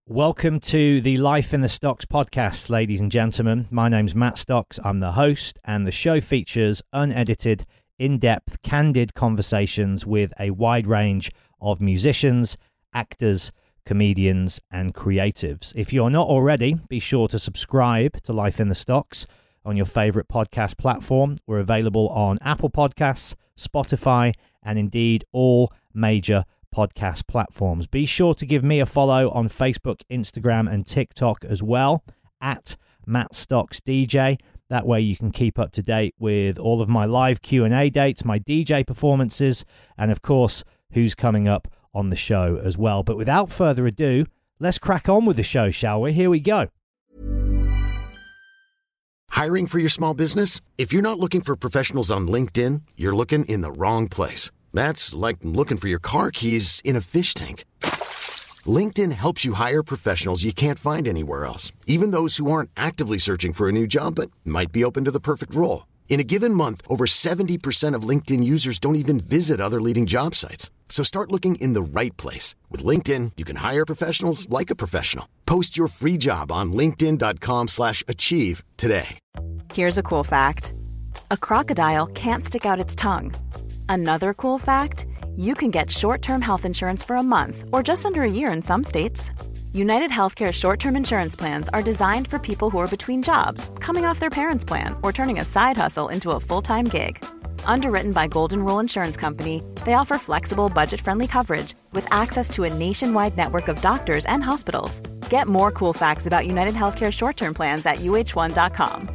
Welcome to the Life in the Stocks podcast, ladies and gentlemen. My name's Matt Stocks. I'm the host, and the show features unedited, in-depth, candid conversations with a wide range of musicians, actors, comedians, and creatives. If you're not already, be sure to subscribe to Life in the Stocks on your favorite podcast platform. We're available on Apple Podcasts, Spotify, and indeed all major podcast platforms. Be sure to give me a follow on Facebook, Instagram, and TikTok as well, at Matt Stocks DJ. That way you can keep up to date with all of my live Q&A dates, my DJ performances, and of course, who's coming up on the show as well. But without further ado, let's crack on with the show, shall we? Here we go. Hiring for your small business? If you're not looking for professionals on LinkedIn, you're looking in the wrong place. That's like looking for your car keys in a fish tank. LinkedIn helps you hire professionals you can't find anywhere else, even those who aren't actively searching for a new job but might be open to the perfect role. In a given month, over 70% of LinkedIn users don't even visit other leading job sites. So start looking in the right place. With LinkedIn, you can hire professionals like a professional. Post your free job on linkedin.com/achieve today. Here's a cool fact. A crocodile can't stick out its tongue. Another cool fact, you can get short-term health insurance for a month or just under a year in some states. United Healthcare short-term insurance plans are designed for people who are between jobs, coming off their parents' plan, or turning a side hustle into a full-time gig. Underwritten by Golden Rule Insurance Company, they offer flexible, budget-friendly coverage with access to a nationwide network of doctors and hospitals. Get more cool facts about United Healthcare short-term plans at uh1.com.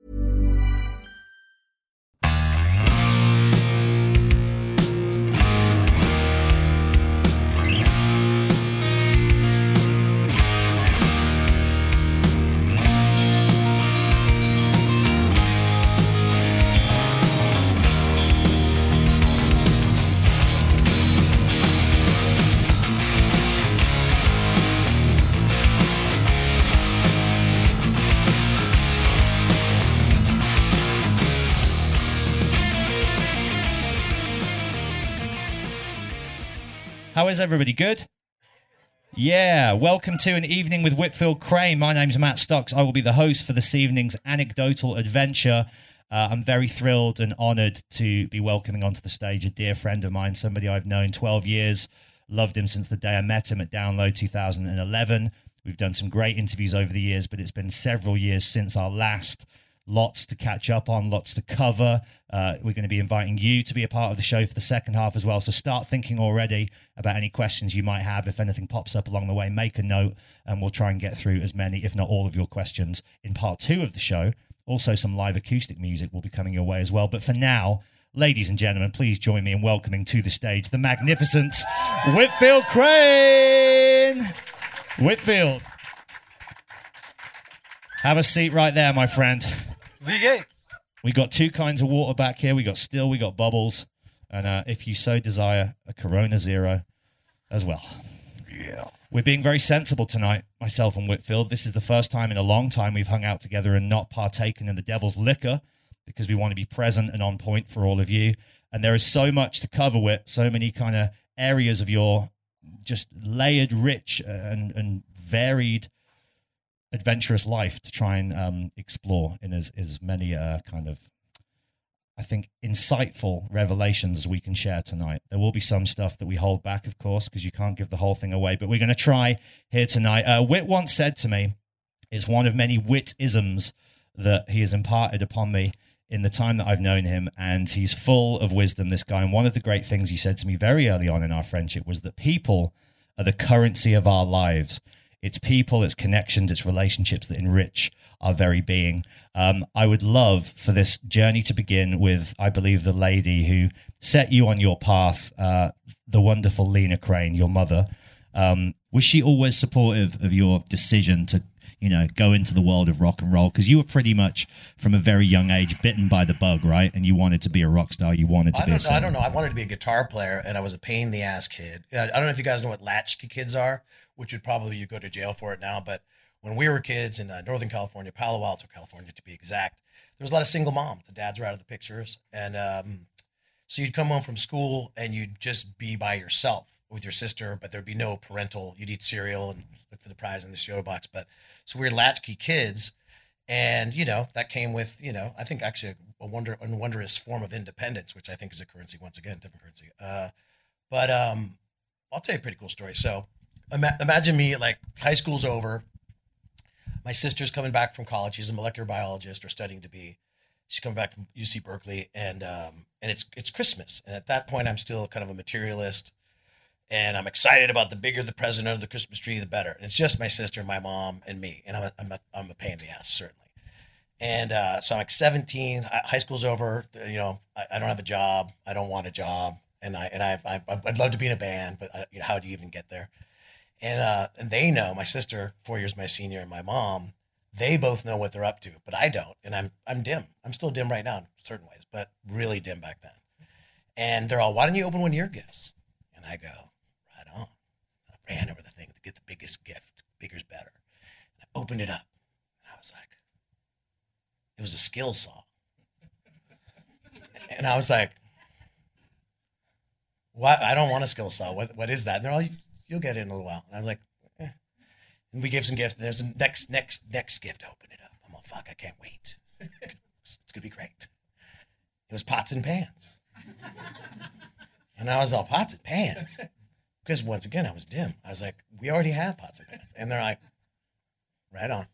How is everybody? Good? Yeah, welcome to An Evening with Whitfield Crane. My name's Matt Stocks. I will be the host for this evening's anecdotal adventure. I'm very thrilled and honoured to be welcoming onto the stage a dear friend of mine, somebody I've known 12 years, loved him since the day I met him at Download 2011. We've done some great interviews over the years, but it's been several years since our last. Lots to catch up on, lots to cover. We're going to be inviting you to be a part of the show for the second half as well. So start thinking already about any questions you might have. If anything pops up along the way, make a note and we'll try and get through as many, if not all of your questions in part 2 of the show. Also, some live acoustic music will be coming your way as well. But for now, ladies and gentlemen, please join me in welcoming to the stage the magnificent Whitfield Crane. Whitfield. Have a seat right there, my friend. We got 2 kinds of water back here. We got still, we got bubbles. And if you so desire, a Corona Zero as well. Yeah. We're being very sensible tonight, myself and Whitfield. This is the first time in a long time we've hung out together and not partaken in the devil's liquor because we want to be present and on point for all of you. And there is so much to cover with, so many kind of areas of your just layered, rich and varied adventurous life to try and explore in as many kind of, I think, insightful revelations as we can share tonight. There will be some stuff that we hold back, of course, because you can't give the whole thing away, but we're going to try here tonight. Whit once said to me, it's one of many wit-isms that he has imparted upon me in the time that I've known him, and he's full of wisdom, this guy. And one of the great things he said to me very early on in our friendship was that people are the currency of our lives. It's people, it's connections, it's relationships that enrich our very being. I would love for this journey to begin with, I believe, the lady who set you on your path, the wonderful Lena Crane, your mother. Was she always supportive of your decision to, go into the world of rock and roll? Because you were pretty much, from a very young age, bitten by the bug, right? And you wanted to be a rock star. You wanted to be a singer. I don't know. I wanted to be a guitar player, and I was a pain in the ass kid. I don't know if you guys know what latchkey kids are, which would probably you go to jail for it now. But when we were kids in Northern California, Palo Alto, California, to be exact, there was a lot of single moms. The dads were out of the pictures. And so you'd come home from school and you'd just be by yourself. with your sister, but there'd be no parental. You'd eat cereal and look for the prize in the cereal box. But so we were latchkey kids, and that came with I think actually a wondrous form of independence, which I think is a currency once again, different currency. But I'll tell you a pretty cool story. So imagine me like high school's over. My sister's coming back from college. She's a molecular biologist or studying to be. She's coming back from UC Berkeley, and it's Christmas. And at that point, I'm still kind of a materialist, and I'm excited about the bigger the present under the Christmas tree, the better. And it's just my sister, my mom, and me. And I'm a pain in the ass, certainly. And so I'm like 17. High school's over. I don't have a job. I don't want a job, and I'd love to be in a band, but how do you even get there? And they know, my sister, 4 years my senior, and my mom, they both know what they're up to, but I don't. And I'm dim. I'm still dim right now in certain ways, but really dim back then. And they're all, why don't you open one of your gifts? And I go, right on. I ran over the thing to get the biggest gift. Bigger's better. And I opened it up. And I was like, it was a skill saw. And I was like, what? I don't want a skill saw. What is that? And they're all, you'll get it in a little while. And I'm like, eh. And we gave some gifts. And there's a next gift. Open it up. I'm all, fuck, I can't wait. It's going to be great. It was pots and pans. And I was all, pots and pans? Because once again, I was dim. I was like, we already have pots and pans. And they're like, right on.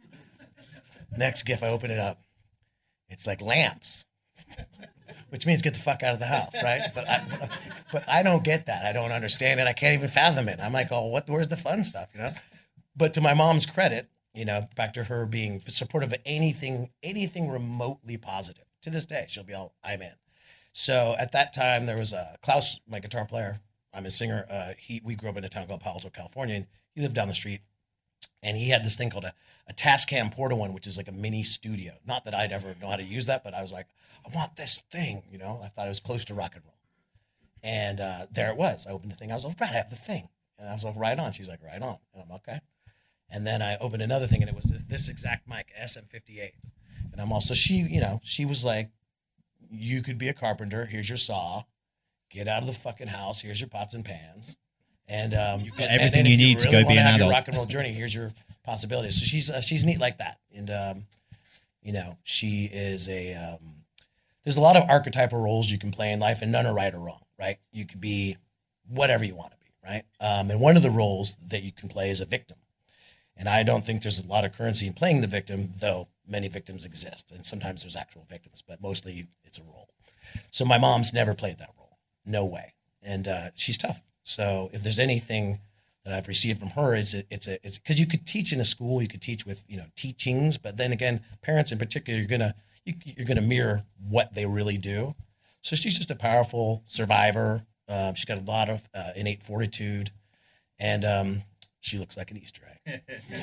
Next gift, I open it up. It's like lamps. Which means get the fuck out of the house, right? But I don't get that. I don't understand it. I can't even fathom it. I'm like, oh, where's the fun stuff, But to my mom's credit, back to her being supportive of anything remotely positive. To this day, she'll be all, I'm in. So at that time, there was Klaus, my guitar player. I'm a singer. We grew up in a town called Palo Alto, California, and he lived down the street. And he had this thing called a Tascam Porta One, which is like a mini studio. Not that I'd ever know how to use that, but I was like, I want this thing, I thought it was close to rock and roll. And there it was. I opened the thing. I was like, Brad, I have the thing. And I was like, right on. She's like, right on. And I'm okay. And then I opened another thing, and it was this exact mic, SM58. And I'm also, she was like, you could be a carpenter. Here's your saw. Get out of the fucking house. Here's your pots and pans. And you've got everything you need to go be an adult. Your rock and roll journey. Here's your possibilities. So she's neat like that. And she is there's a lot of archetypal roles you can play in life, and none are right or wrong, right? You could be whatever you want to be, right? And one of the roles that you can play is a victim. And I don't think there's a lot of currency in playing the victim, though many victims exist. And sometimes there's actual victims, but mostly it's a role. So my mom's never played that role. No way. And she's tough. So if there's anything that I've received from her, it's because you could teach in a school, you could teach with, teachings, but then again, parents in particular, you're gonna mirror what they really do. So she's just a powerful survivor. She's got a lot of innate fortitude, and she looks like an Easter egg.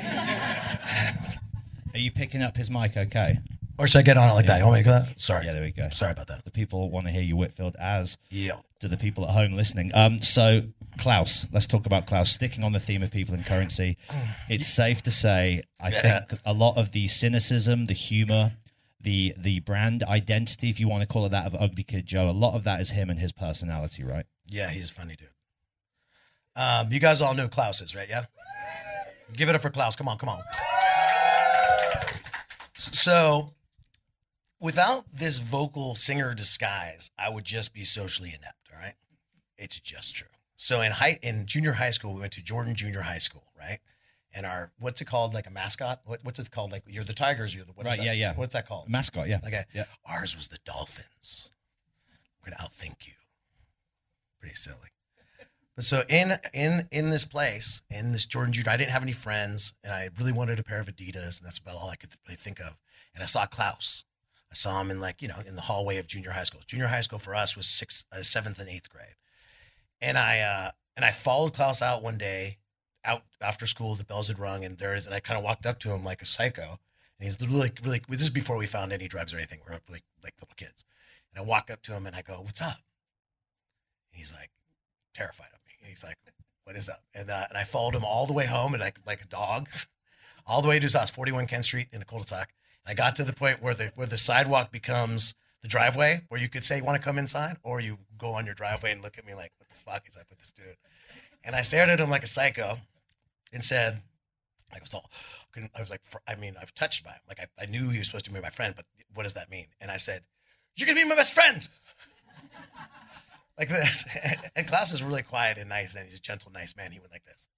Are you picking up his mic okay? Or should I get on it like that? You want me to go? Sorry. Yeah, there we go. Sorry about that. The people want to hear you, Whitfield, as do the people at home listening. So, Klaus, let's talk about Klaus. Sticking on the theme of people and currency, it's safe to say, I think a lot of the cynicism, the humor, the brand identity, if you want to call it that, of Ugly Kid Joe, a lot of that is him and his personality, right? Yeah, he's a funny dude. You guys all know Klaus is, right? Yeah? Give it up for Klaus. Come on. So, without this vocal singer disguise, I would just be socially inept, all right? It's just true. So in junior high school, we went to Jordan Junior High School, right? And our, what's it called, like a mascot? What's it called? Like, you're the Tigers, you're the, what is that? Yeah. What's that called? Mascot, yeah. Okay. Yeah. Ours was the Dolphins. We're going to outthink you. Pretty silly. But so in this place, in this Jordan Junior, I didn't have any friends, and I really wanted a pair of Adidas, and that's about all I could really think of. And I saw Klaus. I saw him in in the hallway of junior high school. Junior high school for us was 7th and 8th grade. And I followed Klaus out one day, out after school, the bells had rung, and I kind of walked up to him like a psycho. And he's really, this is before we found any drugs or anything. We're like little kids. And I walk up to him and I go, "What's up?" And he's like, terrified of me. And he's like, "What is up?" And I followed him all the way home, and like a dog, all the way to his house, 41 Kent Street in a cul-de-sac. And I got to the point where the sidewalk becomes the driveway, where you could say, "You want to come inside?" Or you go on your driveway and look at me like, "What the fuck is up with this dude?" And I stared at him like a psycho and said, I was like, I was touched by him. Like I knew he was supposed to be my friend, but what does that mean? And I said, you're going to be my best friend. Like this. And Klaus is really quiet and nice, and he's a gentle, nice man. He went like this.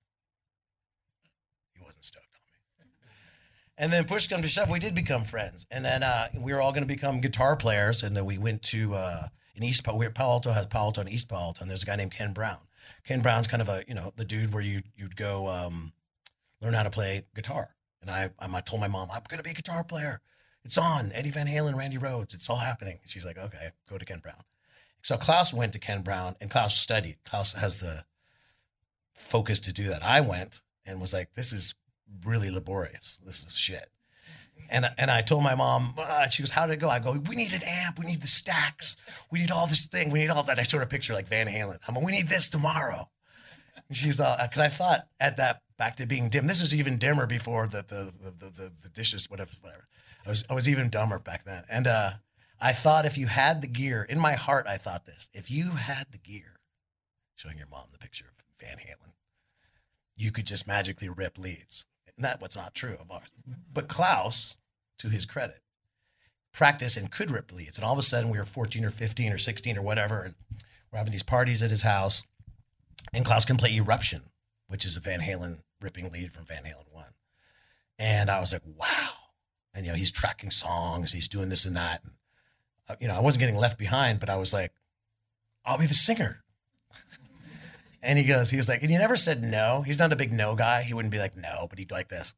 He wasn't stoked on me. And then push come to shove, we did become friends. And then we were all going to become guitar players. And then we went to in East Palo Alto has Palo Alto and East Palo Alto. And there's a guy named Ken Brown. Ken Brown's kind of the dude where you'd go learn how to play guitar. And I told my mom, I'm going to be a guitar player. It's on. Eddie Van Halen, Randy Rhoads. It's all happening. And she's like, okay, go to Ken Brown. So Klaus went to Ken Brown, and Klaus studied. Klaus has the focus to do that. I went and was like, this is really laborious. This is shit. And I told my mom, she goes, how did it go? I go, we need an amp. We need the stacks. We need all this thing. We need all that. I sort of picture like Van Halen. I'm like, we need this tomorrow. And she's because I thought at that, back to being dim. This was even dimmer before the dishes, whatever. I was even dumber back then. And I thought if you had the gear, in my heart, I thought this, if you had the gear, showing your mom the picture of Van Halen, you could just magically rip leads. And that's what's not true of ours. But Klaus, to his credit, practiced and could rip leads. And all of a sudden we were 14 or 15 or 16 or whatever. And we're having these parties at his house. And Klaus can play Eruption, which is a Van Halen ripping lead from Van Halen 1. And I was like, wow. And, he's tracking songs. He's doing this and that. And, I wasn't getting left behind, but I was like, I'll be the singer. And he was like, and you never said no. He's not a big no guy. He wouldn't be like, no, but he'd be like this.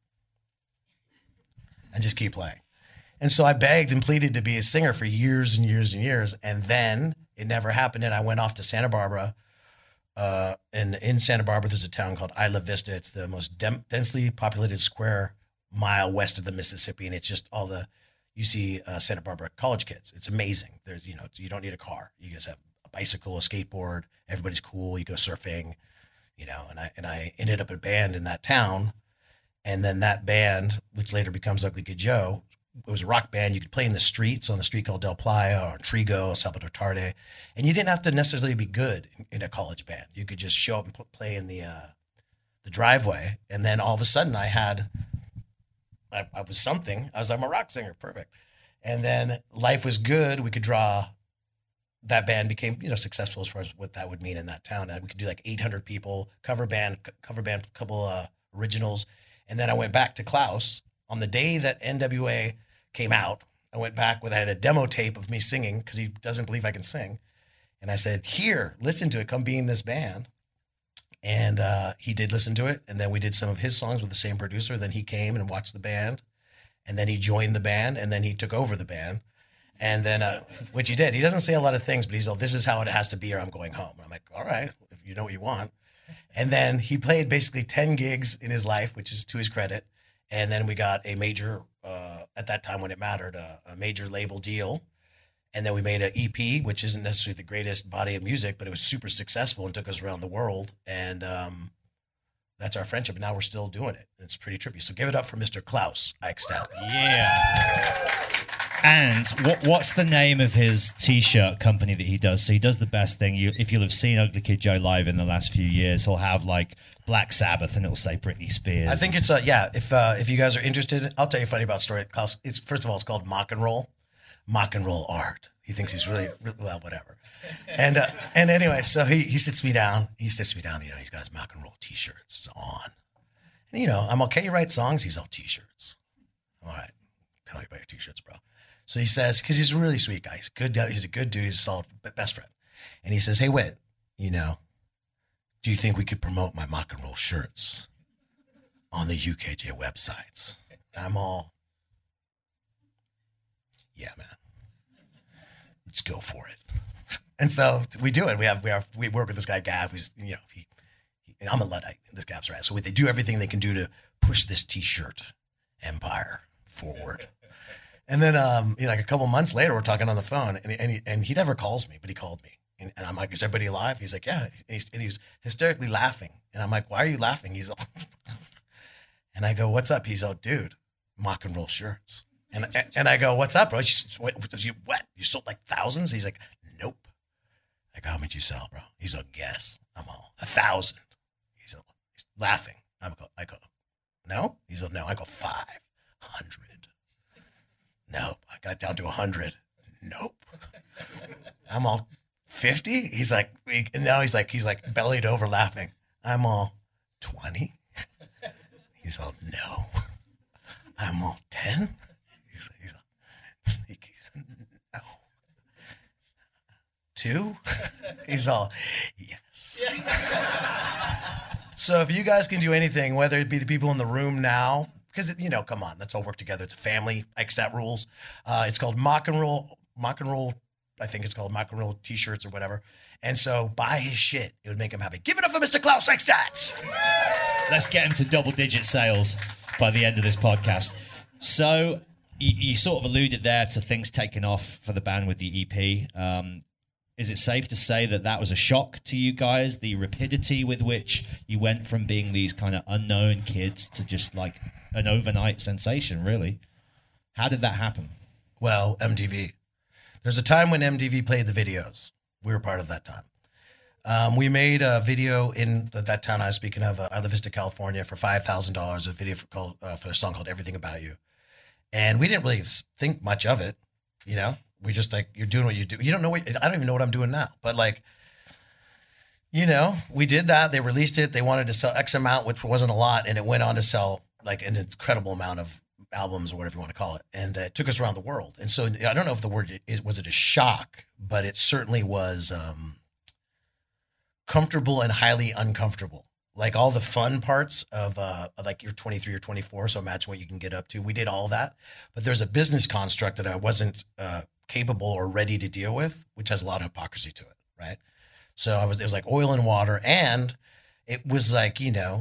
And just keep playing. And so I begged and pleaded to be a singer for years and years and years. And then it never happened. And I went off to Santa Barbara. And in Santa Barbara, there's a town called Isla Vista. It's the most densely populated square mile west of the Mississippi. And it's just you see Santa Barbara college kids. It's amazing. There's, you don't need a car. You just have a bicycle, a skateboard. Everybody's cool. You go surfing, and I ended up in a band in that town. And then that band, which later becomes Ugly Kid Joe, it was a rock band. You could play in the streets on the street called Del Playa or Trigo, Salvador Tarde. And you didn't have to necessarily be good in a college band. You could just show up and play in the driveway. And then all of a sudden I was something. I'm a rock singer. Perfect. And then life was good. We could draw. That band became, successful as far as what that would mean in that town. And we could do like 800 people, cover band, couple originals. And then I went back to Klaus on the day that NWA came out. I went back I had a demo tape of me singing because he doesn't believe I can sing. And I said, here, listen to it. Come be in this band. And he did listen to it. And then we did some of his songs with the same producer. Then he came and watched the band. And then he joined the band. And then he took over the band. And then, which he did. He doesn't say a lot of things, but he's like, this is how it has to be or I'm going home. And I'm like, all right, if you know what you want. And then he played basically 10 gigs in his life, which is to his credit. And then we got a major, at that time when it mattered, a major label deal. And then we made an EP, which isn't necessarily the greatest body of music, but it was super successful and took us around the world. And that's our friendship. And now we're still doing it. It's pretty trippy. So give it up for Mr. Klaus Eichstadt. Yeah. And what's the name of his T-shirt company that he does? So he does the best thing. If you'll have seen Ugly Kid Joe live in the last few years, he'll have like Black Sabbath and it'll say Britney Spears. I think it's if you guys are interested, I'll tell you a funny about story. Klaus, first of all, it's called Mock and Roll art. He thinks he's really well, whatever. And anyway, so he sits me down. He's got his Mock and Roll T-shirts on. And I'm okay. You write songs. He's all T-shirts. All right, tell you about your T-shirts, bro. So he says, because he's a really sweet guy. He's a good dude. He's a solid best friend. And he says, hey, Whit, do you think we could promote my Mock and Roll shirts on the UKJ websites? And I'm all, yeah, man, let's go for it. And so we do it. We work with this guy, Gav, who's, I'm a Luddite. This Gav's right. So they do everything they can do to push this T-shirt empire forward. And then, like a couple months later, we're talking on the phone, and he never calls me, but he called me, and I'm like, "Is everybody alive?" He's like, "Yeah," and he's hysterically laughing, and I'm like, "Why are you laughing?" He's all, and I go, "What's up?" He's all, "Dude, Mock and Roll shirts," and I go, "What's up, bro? What? You sold like thousands?" He's like, "Nope." I go, "How much you sell, bro?" He's all, "Guess." I'm all, 1,000. He's laughing. I go, no? He's like, no. I go, 500. Nope. I got down to 100. Nope. I'm all 50. He's like, and now he's like bellied over laughing. I'm all 20. He's all, no. I'm all 10. He's no. 2. He's all, yes. So if you guys can do anything, whether it be the people in the room now, because come on, let's all work together. It's a family. Extat rules. It's called mock and roll. I think it's called mock and roll t-shirts or whatever. And so buy his shit. It would make him happy. Give it up for Mr. Klaus Extat. Let's get him to double-digit sales by the end of this podcast. So you sort of alluded there to things taking off for the band with the EP. Is it safe to say that was a shock to you guys, the rapidity with which you went from being these kind of unknown kids to just like an overnight sensation, really? How did that happen? Well, MTV. There's a time when MTV played the videos. We were part of that time. We made a video in that town I was speaking of, Isla Vista, California, for $5,000, a video for a song called Everything About You. And we didn't really think much of it, We just like, you're doing what you do. You don't know I don't even know what I'm doing now. But like, we did that. They released it. They wanted to sell X amount, which wasn't a lot. And it went on to sell like an incredible amount of albums or whatever you want to call it. And it took us around the world. And so I don't know if the word was it a shock, but it certainly was comfortable and highly uncomfortable. Like all the fun parts of like you're 23 or 24. So imagine what you can get up to. We did all that, but there's a business construct that I wasn't capable or ready to deal with, which has a lot of hypocrisy to it. Right. So it was like oil and water. And it was like,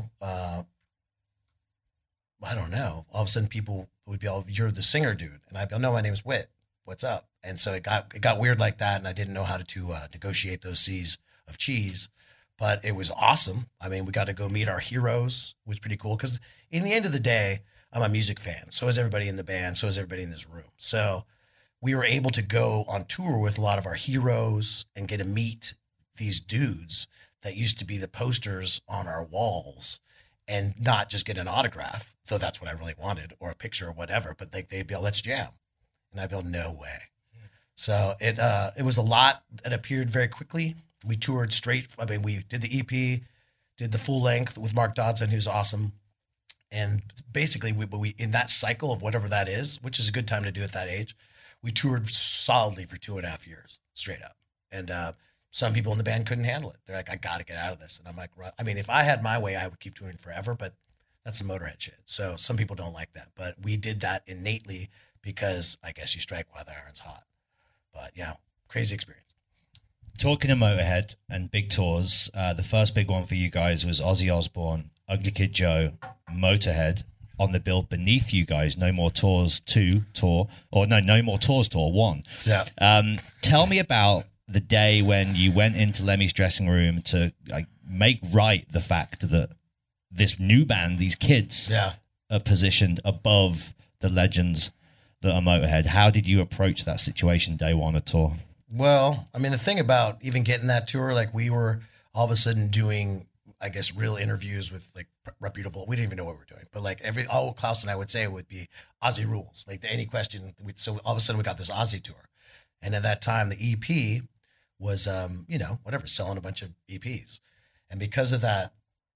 I don't know. All of a sudden people would be all, you're the singer dude. And I'd be, no, my name's Whit. What's up? And so it got weird like that. And I didn't know how to negotiate those C's of cheese, but it was awesome. I mean, we got to go meet our heroes, which was pretty cool. Cause in the end of the day, I'm a music fan. So is everybody in the band. So is everybody in this room. So we were able to go on tour with a lot of our heroes and get to meet these dudes that used to be the posters on our walls, and not just get an autograph, though that's what I really wanted, or a picture or whatever, but they'd be like, let's jam. And I'd be like, no way. So it was a lot that appeared very quickly. We toured straight. I mean, we did the EP, did the full length with Mark Dodson, who's awesome. And basically we in that cycle of whatever that is, which is a good time to do at that age, we toured solidly for 2.5 years straight up. And some people in the band couldn't handle it. They're like, I got to get out of this. And I'm like, I mean, if I had my way, I would keep touring forever, but that's some Motorhead shit. So some people don't like that, but we did that innately because I guess you strike while the iron's hot. But yeah, crazy experience. Talking of Motorhead and big tours, the first big one for you guys was Ozzy Osbourne, Ugly Kid Joe, Motorhead on the bill beneath you guys. No More Tours 2 tour, or No More Tours tour 1. Yeah. Tell me about the day when you went into Lemmy's dressing room to like make right the fact that this new band, these kids, are positioned above the legends that are Motorhead. How did you approach that situation day one of tour? Well, I mean, the thing about even getting that tour, like we were all of a sudden doing, I guess, real interviews with like reputable, we didn't even know what we were doing, but like all Klaus and I would say would be Ozzy rules. Like to any question, so all of a sudden we got this Ozzy tour. And at that time, the EP was, selling a bunch of EPs. And because of that.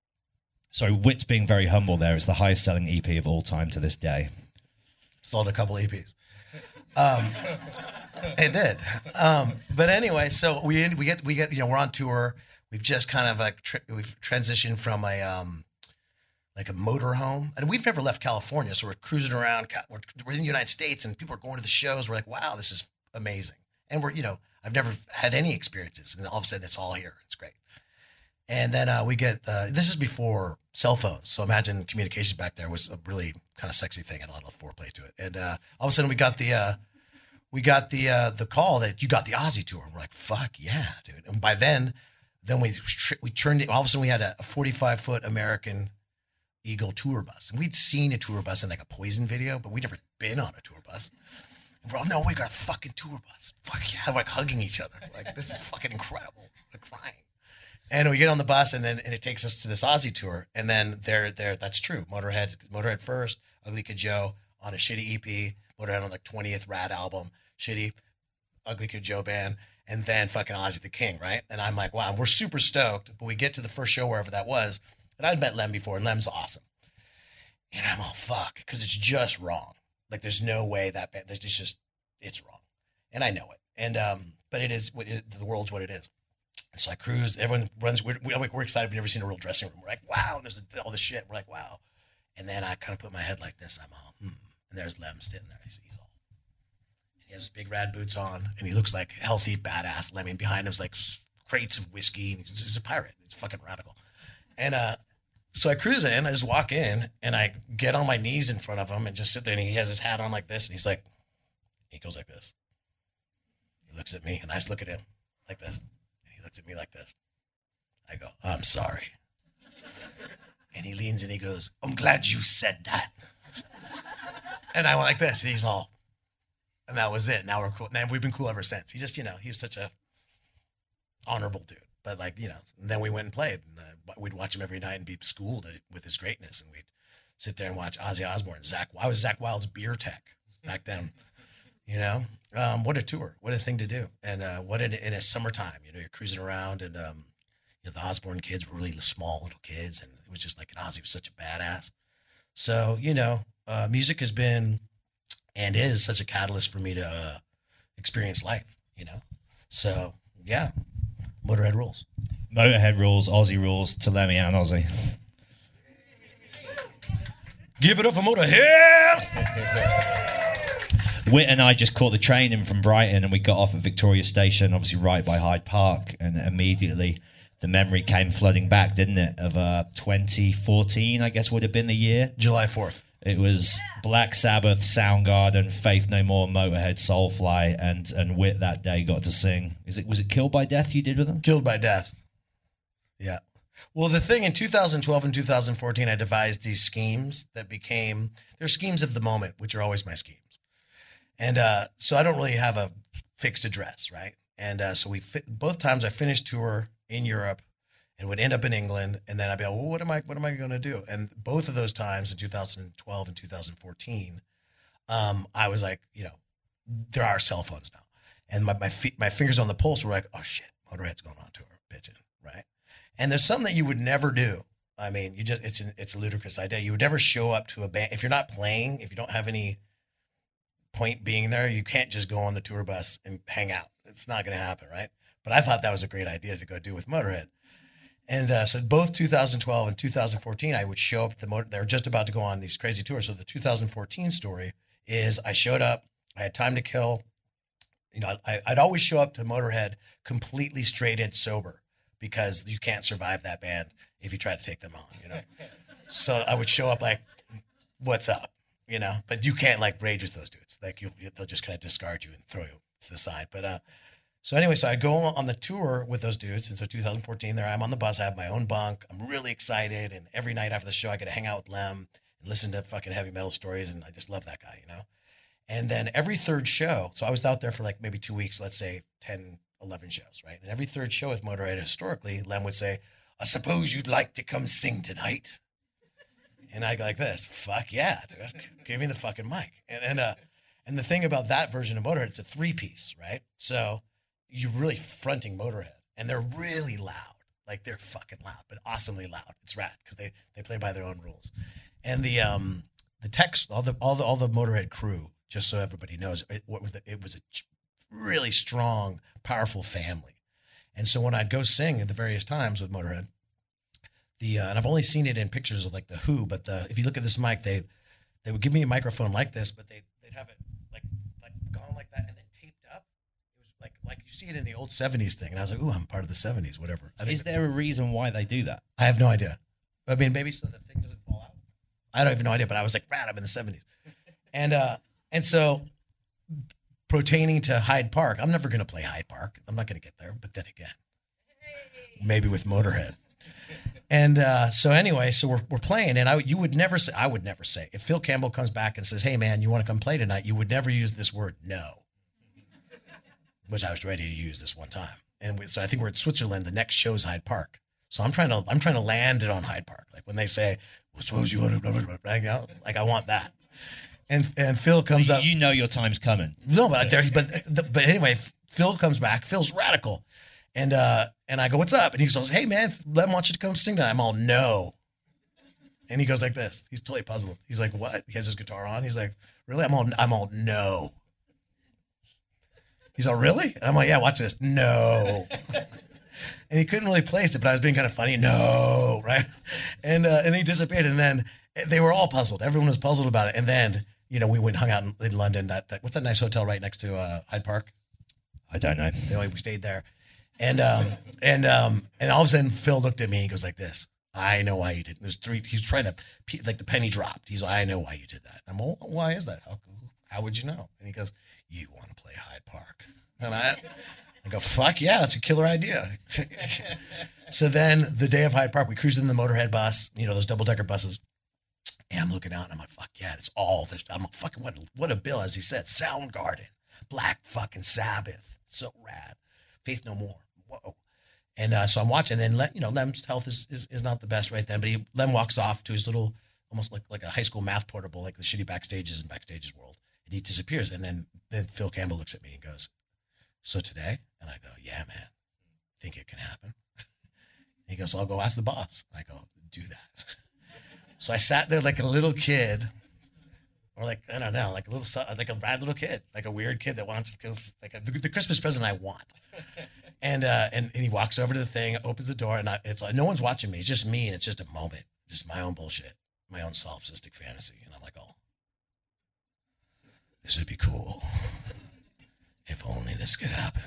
So Whit's being very humble there. It's the highest selling EP of all time to this day. Sold a couple EPs. It did. But anyway, so we get, we're on tour. We've just kind of we've transitioned from a motorhome, and we've never left California. So we're cruising around. We're in the United States, and people are going to the shows. We're like, wow, this is amazing. And I've never had any experiences, and all of a sudden it's all here. It's great. And then we get, this is before cell phones. So imagine communications back there was a really kind of sexy thing and a lot of foreplay to it. And all of a sudden we got the call that you got the Ozzy tour. We're like, fuck yeah, dude. And by then we turned it, all of a sudden we had a 45-foot American Eagle tour bus. And we'd seen a tour bus in like a Poison video, but we'd never been on a tour bus. And we're all, no, we got a fucking tour bus. Fuck yeah. We're like hugging each other. Like, this is fucking incredible. We're crying. And we get on the bus, and it takes us to this Aussie tour. And then there, that's true. Motorhead first, Ugly Kid Joe on a shitty EP, Motorhead on the 20th Rad album, shitty Ugly Kid Joe band, and then fucking Ozzy the King, right? And I'm like, wow, we're super stoked. But we get to the first show, wherever that was, and I'd met Lem before, and Lem's awesome. And I'm all, fuck, because it's just wrong. Like, there's no way that band, it's wrong. And I know it. And, but it is, the world's what it is. And so I cruise, everyone runs, we're excited. We've never seen a real dressing room. We're like, wow, and there's all this shit. We're like, wow. And then I kind of put my head like this. I'm all, and there's Lem sitting there. He's all, and he has his big rad boots on, and he looks like a healthy, badass Lemmy. And behind him's like crates of whiskey, and he's a pirate. It's fucking radical. And so I cruise in, I just walk in, and I get on my knees in front of him and just sit there, and he has his hat on like this, and he's like, he goes like this. He looks at me, and I just look at him like this. And he looks at me like this. I go, I'm sorry. And he leans and he goes, I'm glad you said that. And I went like this, and he's all, and that was it. Now we're cool. And we've been cool ever since. He just, he was such a honorable dude. But like, then we went and played. And, we'd watch him every night and be schooled with his greatness. And we'd sit there and watch Ozzy Osbourne. I was Zakk Wylde's beer tech back then. What a tour, what a thing to do. And in a summertime, you're cruising around, and the Osbourne kids were really small little kids, and it was just like, Ozzy was such a badass. So, music has been and is such a catalyst for me to experience life, So, yeah, Motorhead rules. Motorhead rules, Aussie rules, to Lemmy and Ozzy. Give it up for Motorhead! Whit and I just caught the train in from Brighton, and we got off at Victoria Station, obviously right by Hyde Park, and immediately the memory came flooding back, didn't it, of 2014, I guess would have been the year. July 4th. It was Black Sabbath, Soundgarden, Faith No More, Motorhead, Soulfly, and Whit that day got to sing. Was it Killed by Death you did with them? Killed by Death. Yeah. Well, the thing in 2012 and 2014, I devised these schemes that they're schemes of the moment, which are always my schemes. And so I don't really have a fixed address, right? And so both times I finished tour in Europe and would end up in England, and then I'd be like, well, what am I going to do? And both of those times in 2012 and 2014, I was like, there are cell phones now, and my fingers on the pulse were like, oh shit, Motorhead's going on tour, bitching, right? And there's something that you would never do. I mean, it's a ludicrous idea. You would never show up to a band if you're not playing, if you don't have any point being there, you can't just go on the tour bus and hang out. It's not going to happen, right? But I thought that was a great idea to go do with Motorhead. And so both 2012 and 2014, I would show up they're just about to go on these crazy tours. So the 2014 story is I showed up, I had time to kill. I'd always show up to Motorhead completely straight-edge sober, because you can't survive that band if you try to take them on, So I would show up like, what's up? But you can't like rage with those dudes. Like they'll just kind of discard you and throw you to the side. But so anyway, so I go on the tour with those dudes. And so 2014, there I'm on the bus. I have my own bunk. I'm really excited. And every night after the show, I get to hang out with Lem and listen to fucking heavy metal stories. And I just love that guy, And then every third show, so I was out there for like maybe 2 weeks, let's say 10, 11 shows, right? And every third show with Motorhead, historically, Lem would say, I suppose you'd like to come sing tonight. And I go like this, fuck yeah, dude. Give me the fucking mic. And the thing about that version of Motorhead, it's a 3-piece, right? So you're really fronting Motorhead, and they're really loud. Like they're fucking loud, but awesomely loud. It's rad because they play by their own rules. And the text, all the Motorhead crew, just so everybody knows, it was a really strong, powerful family. And so when I'd go sing at the various times with Motorhead, and I've only seen it in pictures of like the Who, but if you look at this mic, they would give me a microphone like this, but they'd have it like gone like that and then taped up. It was like you see it in the old 70s thing. And I was like, ooh, I'm part of the 70s, whatever. Is there a reason why they do that? I have no idea. I mean, maybe so the thing doesn't fall out. I don't even know idea, but I was like, rad, I'm in the 70s. And so pertaining to Hyde Park, I'm never going to play Hyde Park. I'm not going to get there. But then again, maybe with Motorhead. And so anyway, so we're playing, and I would never say, if Phil Campbell comes back and says, hey man, you want to come play tonight? You would never use this word no, which I was ready to use this one time. so I think we're at Switzerland. The next show's Hyde Park. So I'm trying to land it on Hyde Park. Like when they say, well, suppose you want to, blah, blah, blah, you know, like I want that. And Phil comes up. You know your time's coming. No, but anyway, Phil comes back. Phil's radical. And I go, what's up? And he goes, hey man, Lem wants you to come sing tonight. I'm all, no. And he goes like this. He's totally puzzled. He's like, what? He has his guitar on. He's like, really? I'm all, no. He's all, really? And I'm like, yeah, watch this. No. And he couldn't really place it, but I was being kind of funny. No, right? And he disappeared. And then they were all puzzled. Everyone was puzzled about it. And then, you know, we went and hung out in London. What's that nice hotel right next to Hyde Park? I don't know. Anyway, we stayed there. And all of a sudden Phil looked at me. He goes like this. I know why you did. There's three. He's trying to, like the penny dropped. He's like, I know why you did that. I'm like, why is that? How would you know? And he goes, you want to play Hyde Park. And I go, fuck yeah, that's a killer idea. So then the day of Hyde Park, we cruised in the Motorhead bus, you know, those double-decker buses. And I'm looking out and I'm like, fuck yeah, it's all this. I'm like, fucking what a bill, as he said. Soundgarden, Black fucking Sabbath. So rad. Faith No More. Whoa. And so I'm watching, and then Lem's health is not the best right then, but Lem walks off to his little, almost like a high school math portable, like the shitty Backstages in Backstage's world, and he disappears. And then Phil Campbell looks at me and goes, so today? And I go, yeah, man, think it can happen? He goes, well, I'll go ask the boss. And I go, do that. So I sat there like a little kid, or like, I don't know, like a rad little kid, like a weird kid that wants to go, like the Christmas present I want. And he walks over to the thing, opens the door, and it's like, no one's watching me. It's just me, and it's just a moment, just my own bullshit, my own solipsistic fantasy. And I'm like, oh, this would be cool. If only this could happen.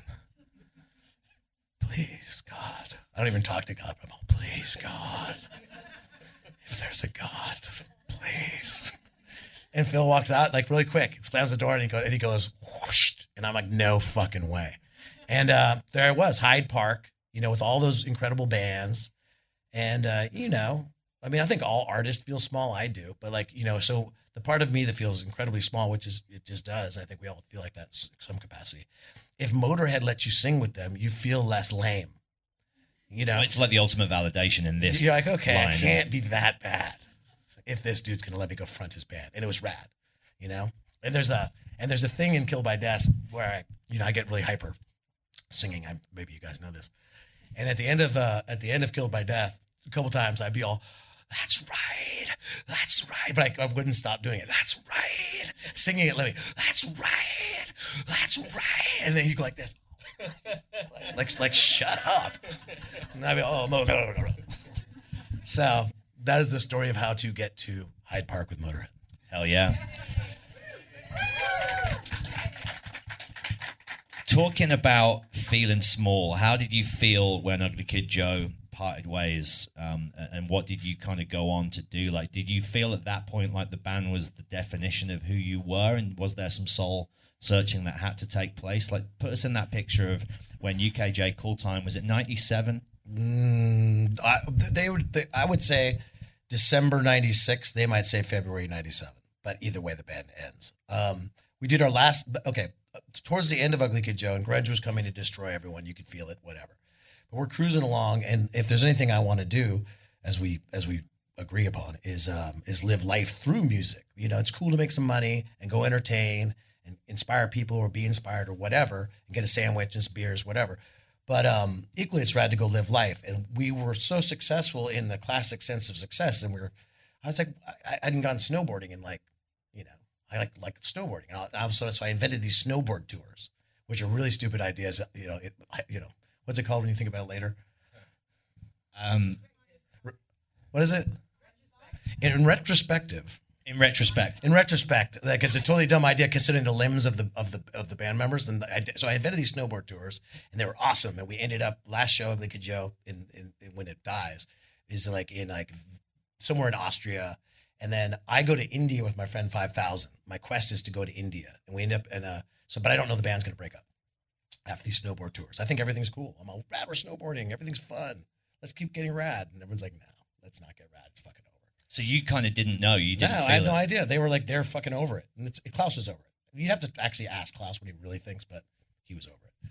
Please, God. I don't even talk to God, but I'm all, please, God. If there's a God, please. And Phil walks out like really quick, slams the door, and he goes, whoosh, and I'm like, no fucking way. And there I was, Hyde Park, you know, with all those incredible bands. And, you know, I mean, I think all artists feel small. I do. But like, you know, so the part of me that feels incredibly small, which is, it just does. I think we all feel like that in some capacity. If Motorhead lets you sing with them, you feel less lame. You know, it's like the ultimate validation in this. You're like, okay, I can't be that bad if this dude's going to let me go front his band. And it was rad, you know? And there's a thing in Killed by Death where I get really hyper singing. Maybe you guys know this. And at the end of Killed by Death, a couple times I'd be all, that's right. But I wouldn't stop doing it. That's right. Singing it, let me, that's right. And then you go like this. like shut up. And I'd be, oh, no. So that is the story of how to get to Hyde Park with Motorhead. Hell yeah. Talking about feeling small, how did you feel when Ugly Kid Joe parted ways, and what did you kind of go on to do? Like, did you feel at that point like the band was the definition of who you were, and was there some soul searching that had to take place? Like, put us in that picture of when UKJ Cool Time, was it 97? I would say December 96. They might say February 97, but either way the band ends. We did our last, towards the end of Ugly Kid Joe, and grunge was coming to destroy everyone. You could feel it, whatever. But we're cruising along, and if there's anything I want to do, as we agree upon, is live life through music. You know, it's cool to make some money and go entertain and inspire people or be inspired or whatever, and get a sandwich and some beers, whatever. But equally, it's rad to go live life. And we were so successful in the classic sense of success, and I was like, I hadn't gone snowboarding in like, you know, I like snowboarding, and all of a sudden, so I invented these snowboard tours, which are really stupid ideas. You know, what's it called when you think about it later? What is it? In retrospect, like it's a totally dumb idea considering the limbs of the band members. And so I invented these snowboard tours, and they were awesome. And we ended up last show of Ugly Kid Joe in When It Dies is like in like somewhere in Austria. And then I go to India with my friend 5000. My quest is to go to India, and we end up but I don't know the band's going to break up after these snowboard tours. I think everything's cool. I'm all, rad, we're snowboarding. Everything's fun. Let's keep getting rad. And everyone's like, no, let's not get rad. It's fucking over. So you kind of didn't know. You didn't feel I had no idea. They were like, they're fucking over it. And Klaus is over it. You'd have to actually ask Klaus what he really thinks, but he was over it.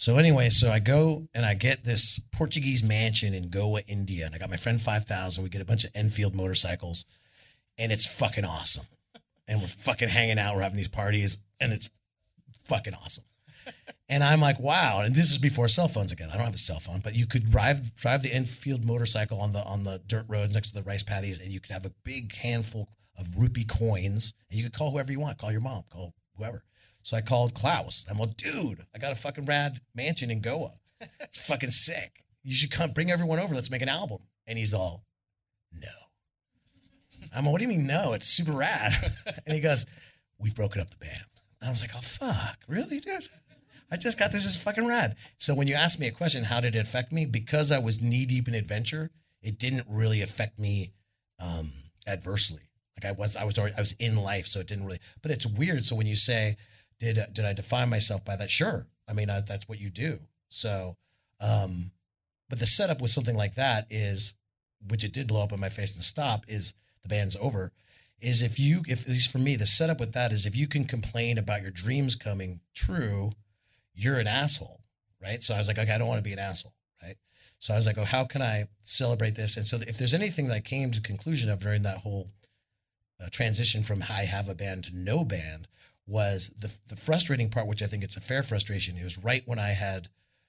So anyway, so I go and I get this Portuguese mansion in Goa, India. And I got my friend 5,000. We get a bunch of Enfield motorcycles and it's fucking awesome. And we're fucking hanging out. We're having these parties and it's fucking awesome. And I'm like, wow. And this is before cell phones again. I don't have a cell phone, but you could drive the Enfield motorcycle on the dirt roads next to the rice paddies. And you could have a big handful of rupee coins and you could call whoever you want. Call your mom, call whoever. So I called Klaus. I'm like, dude, I got a fucking rad mansion in Goa. It's fucking sick. You should come bring everyone over. Let's make an album. And he's all, no. I'm like, what do you mean no? It's super rad. And he goes, we've broken up the band. And I was like, oh, fuck. Really, dude? I just got this as fucking rad. So when you asked me a question, how did it affect me? Because I was knee deep in adventure, it didn't really affect me adversely. Like I was in life, so it didn't really, but it's weird. So when you say, did I define myself by that? Sure. I mean, that's what you do. So, but the setup with something like that is, which it did blow up in my face and stop, is the band's over. Is if at least for me, the setup with that is if you can complain about your dreams coming true, you're an asshole, right? So I was like, okay, I don't want to be an asshole, right? So I was like, oh, how can I celebrate this? And so if there's anything that I came to the conclusion of during that whole transition from I have a band to no band, was the frustrating part, which I think it's a fair frustration. It was right when I had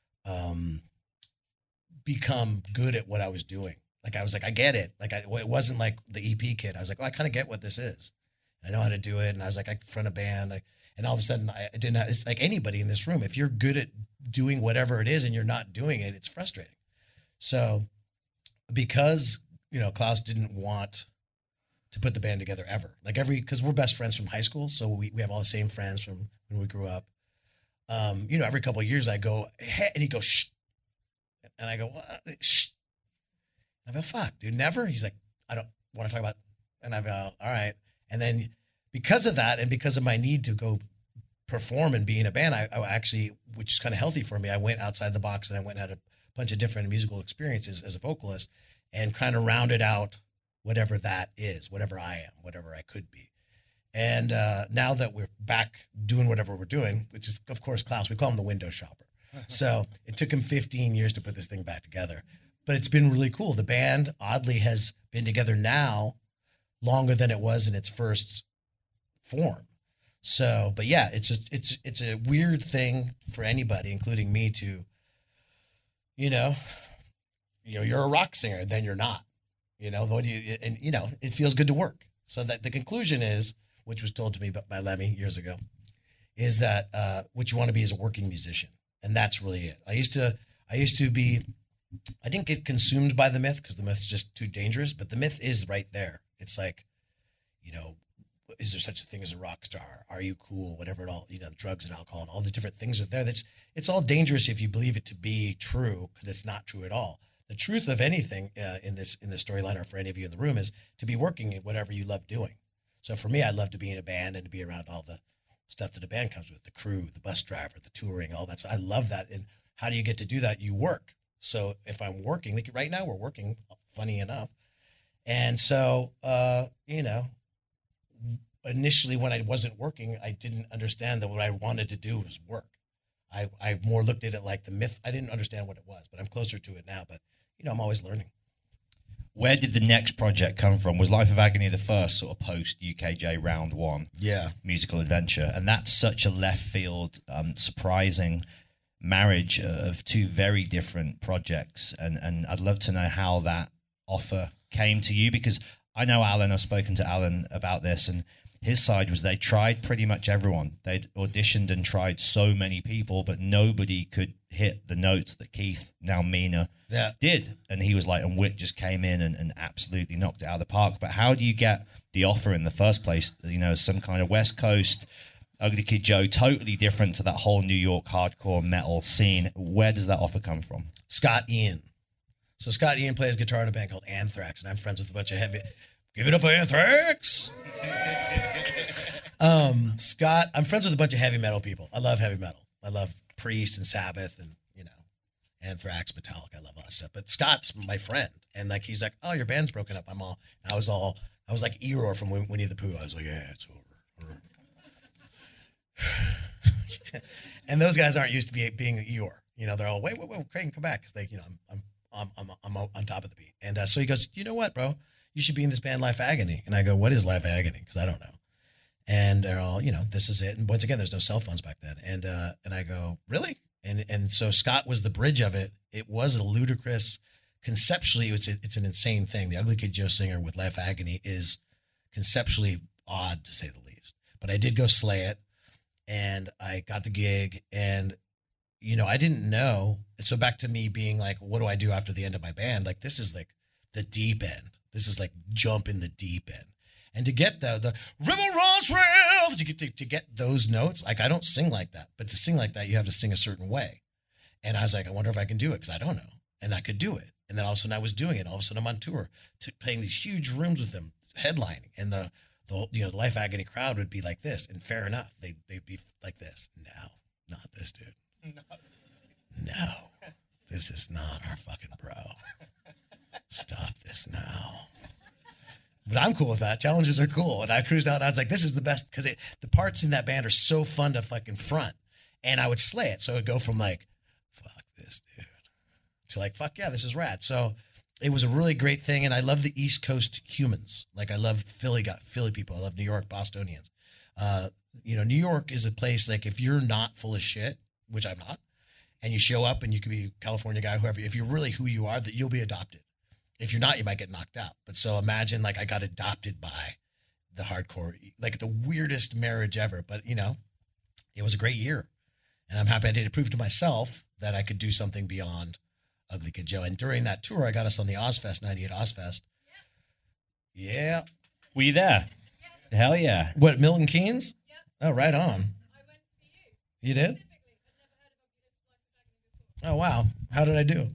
become good at what I was doing. Like I was like, I get it. Like it wasn't like the EP kid. I was like, oh, I kind of get what this is. I know how to do it. And I was like, I front a band. And all of a sudden I didn't have, it's like anybody in this room. If you're good at doing whatever it is and you're not doing it, it's frustrating. So because, Klaus didn't want to put the band together ever. Because we're best friends from high school. So we have all the same friends from when we grew up. Every couple of years I go, hey, and he goes, shh. And I go, what? Shh. And I go, fuck, dude, never? He's like, I don't want to talk about it. And I go, all right. And then because of that and because of my need to go perform and be in a band, I actually, which is kind of healthy for me, I went outside the box and I went and had a bunch of different musical experiences as a vocalist and kind of rounded out whatever that is, whatever I am, whatever I could be. And now that we're back doing whatever we're doing, which is, of course, Klaus, we call him the window shopper. So it took him 15 years to put this thing back together. But it's been really cool. The band, oddly, has been together now longer than it was in its first form. So, but yeah, it's a weird thing for anybody, including me, to, you're a rock singer, then you're not. It feels good to work. So that the conclusion is, which was told to me by Lemmy years ago, is that what you want to be is a working musician. And that's really it. I used to be, I didn't get consumed by the myth because the myth's just too dangerous, but the myth is right there. It's like, is there such a thing as a rock star? Are you cool? Whatever it all, the drugs and alcohol and all the different things are there. It's all dangerous if you believe it to be true, because it's not true at all. The truth of anything in this storyline, or for any of you in the room, is to be working at whatever you love doing. So for me, I love to be in a band and to be around all the stuff that a band comes with, the crew, the bus driver, the touring, all that. So I love that. And how do you get to do that? You work. So if I'm working, like right now we're working, funny enough. And so, initially when I wasn't working, I didn't understand that what I wanted to do was work. I more looked at it like the myth. I didn't understand what it was, but I'm closer to it now. But, I'm always learning. Where did the next project come from? Was Life of Agony the first sort of post-UKJ round one musical adventure? And that's such a left field, surprising marriage of two very different projects. And I'd love to know how that offer came to you, because I know Alan, I've spoken to Alan about this, and his side was they tried pretty much everyone. They'd auditioned and tried so many people, but nobody could hit the notes that Keith, now Mina, did. And he was like, and Whit just came in and absolutely knocked it out of the park. But how do you get the offer in the first place? Some kind of West Coast, Ugly Kid Joe, totally different to that whole New York hardcore metal scene. Where does that offer come from? Scott Ian. So Scott Ian plays guitar in a band called Anthrax, and I'm friends with a bunch of heavy... Give it up for Anthrax! Scott, I'm friends with a bunch of heavy metal people. I love heavy metal. I love Priest and Sabbath and, Anthrax, Metallica. I love all that stuff. But Scott's my friend. And he's like, oh, your band's broken up. I was like Eeyore from Winnie the Pooh. I was like, yeah, it's over. And those guys aren't used to being Eeyore. You know, they're all, wait, Craig, come back. Because they, you know, I'm on top of the beat. And so he goes, you know what, bro? You should be in this band Life Agony. And I go, what is Life Agony? Because I don't know. And they're all, you know, this is it. And once again, there's no cell phones back then. And I go, really? And so Scott was the bridge of it. It was a ludicrous, conceptually, it's an insane thing. The Ugly Kid Joe Singer with Life Agony is conceptually odd, to say the least. But I did go slay it, and I got the gig, and, you know, I didn't know. So back to me being like, what do I do after the end of my band? Like, this is like the deep end. This is like jump in the deep end. And to get the river runs well, to get those notes, like I don't sing like that. But to sing like that, you have to sing a certain way. And I was like, I wonder if I can do it, because I don't know. And I could do it. And then all of a sudden I was doing it. All of a sudden I'm on tour, playing these huge rooms with them, headlining. And the you know, the Life Agony crowd would be like this. And fair enough, they'd be like this. No, not this dude. No, this is not our fucking bro. Stop this now. But I'm cool with that. Challenges are cool. And I cruised out and I was like, this is the best, because the parts in that band are so fun to fucking front. And I would slay it. So it would go from like, fuck this dude, to like, fuck yeah, this is rad. So it was a really great thing. And I love the East Coast humans. Like I love Philly people. I love New York Bostonians. You know, New York is a place, like if you're not full of shit, which I'm not, and you show up and you could be a California guy, whoever, if you're really who you are, that you'll be adopted. If you're not, you might get knocked out. But so imagine like I got adopted by the hardcore, like the weirdest marriage ever. But, you know, it was a great year. And I'm happy I did. It prove to myself that I could do something beyond Ugly Kid Joe. And during that tour, I got us on the Ozfest, 98 Ozfest. Yeah. Were you there? Yes. Hell yeah. What, Milton Keynes? Yep. Oh, right on. I went for you. You did? Oh, wow. How did I do?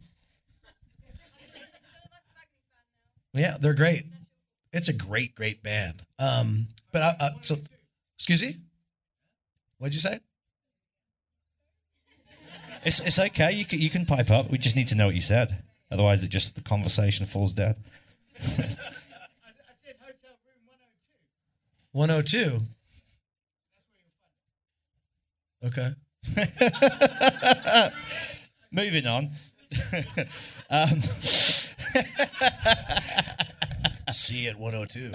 Yeah, they're great. It's a great, great band. So, excuse me? What'd you say? It's okay. You can pipe up. We just need to know what you said. Otherwise, the conversation falls dead. I said hotel room 102. Okay. Moving on. See you at 102.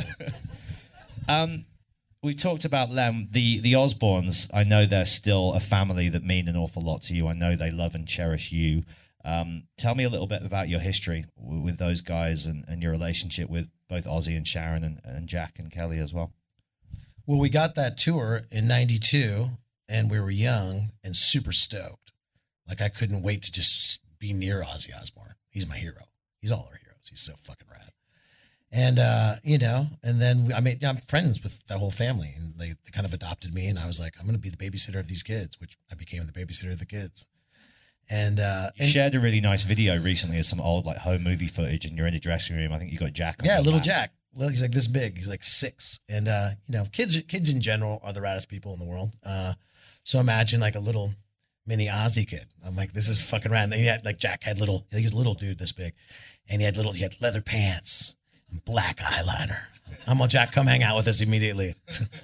We talked about Lem, the Osbournes. I know they're still a family that mean an awful lot to you. I know they love and cherish you. Tell me a little bit about your history with those guys and your relationship with both Ozzy and Sharon and Jack and Kelly as well. Well, we got that tour in 92 and we were young and super stoked. Like I couldn't wait to just be near Ozzy Osbourne. He's my hero. He's all our heroes. He's so fucking rad. And, you know, and then I'm friends with the whole family, and they kind of adopted me, and I was like, I'm going to be the babysitter of these kids, which I became the babysitter of the kids. And you shared a really nice video recently of some old like home movie footage, and you're in the dressing room. I think you got Jack on. Yeah, little Jack. He's like this big. He's like 6. And, you know, kids in general are the raddest people in the world. So imagine like a little mini Ozzy kid. I'm like, this is fucking rad. And he had, like, Jack had he was a little dude this big, and he had leather pants. Black eyeliner. I'm all, Jack, come hang out with us immediately.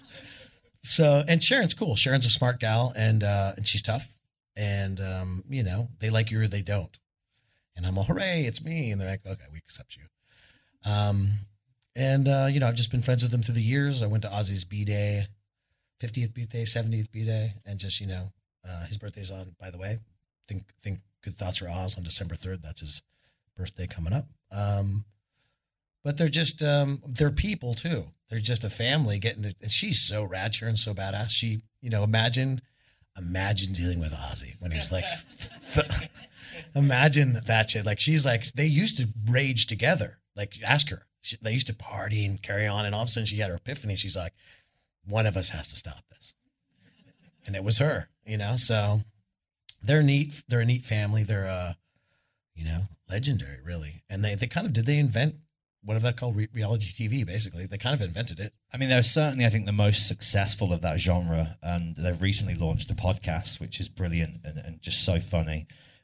So, and Sharon's cool. Sharon's a smart gal, and she's tough. And, you know, they like you or they don't. And I'm all, hooray, it's me. And they're like, okay, we accept you. You know, I've just been friends with them through the years. I went to Ozzy's B-Day, 50th B-Day, 70th B-Day. And just, you know, his birthday's on, by the way. Think good thoughts for Oz on December 3rd. That's his birthday coming up. But they're just, they're people too. They're just a family getting to, and she's so rad. Sharon's so badass. She, you know, imagine dealing with Ozzy when he was like, imagine that shit. Like, she's like, they used to rage together. Like, ask her. They used to party and carry on. And all of a sudden she had her epiphany. She's like, one of us has to stop this. And it was her, you know? So they're neat. They're a neat family. They're, you know, legendary really. And they invent, what have that called? Reality TV, basically. They kind of invented it. I mean, they're certainly, I think, the most successful of that genre. And they've recently launched a podcast, which is brilliant and just so funny.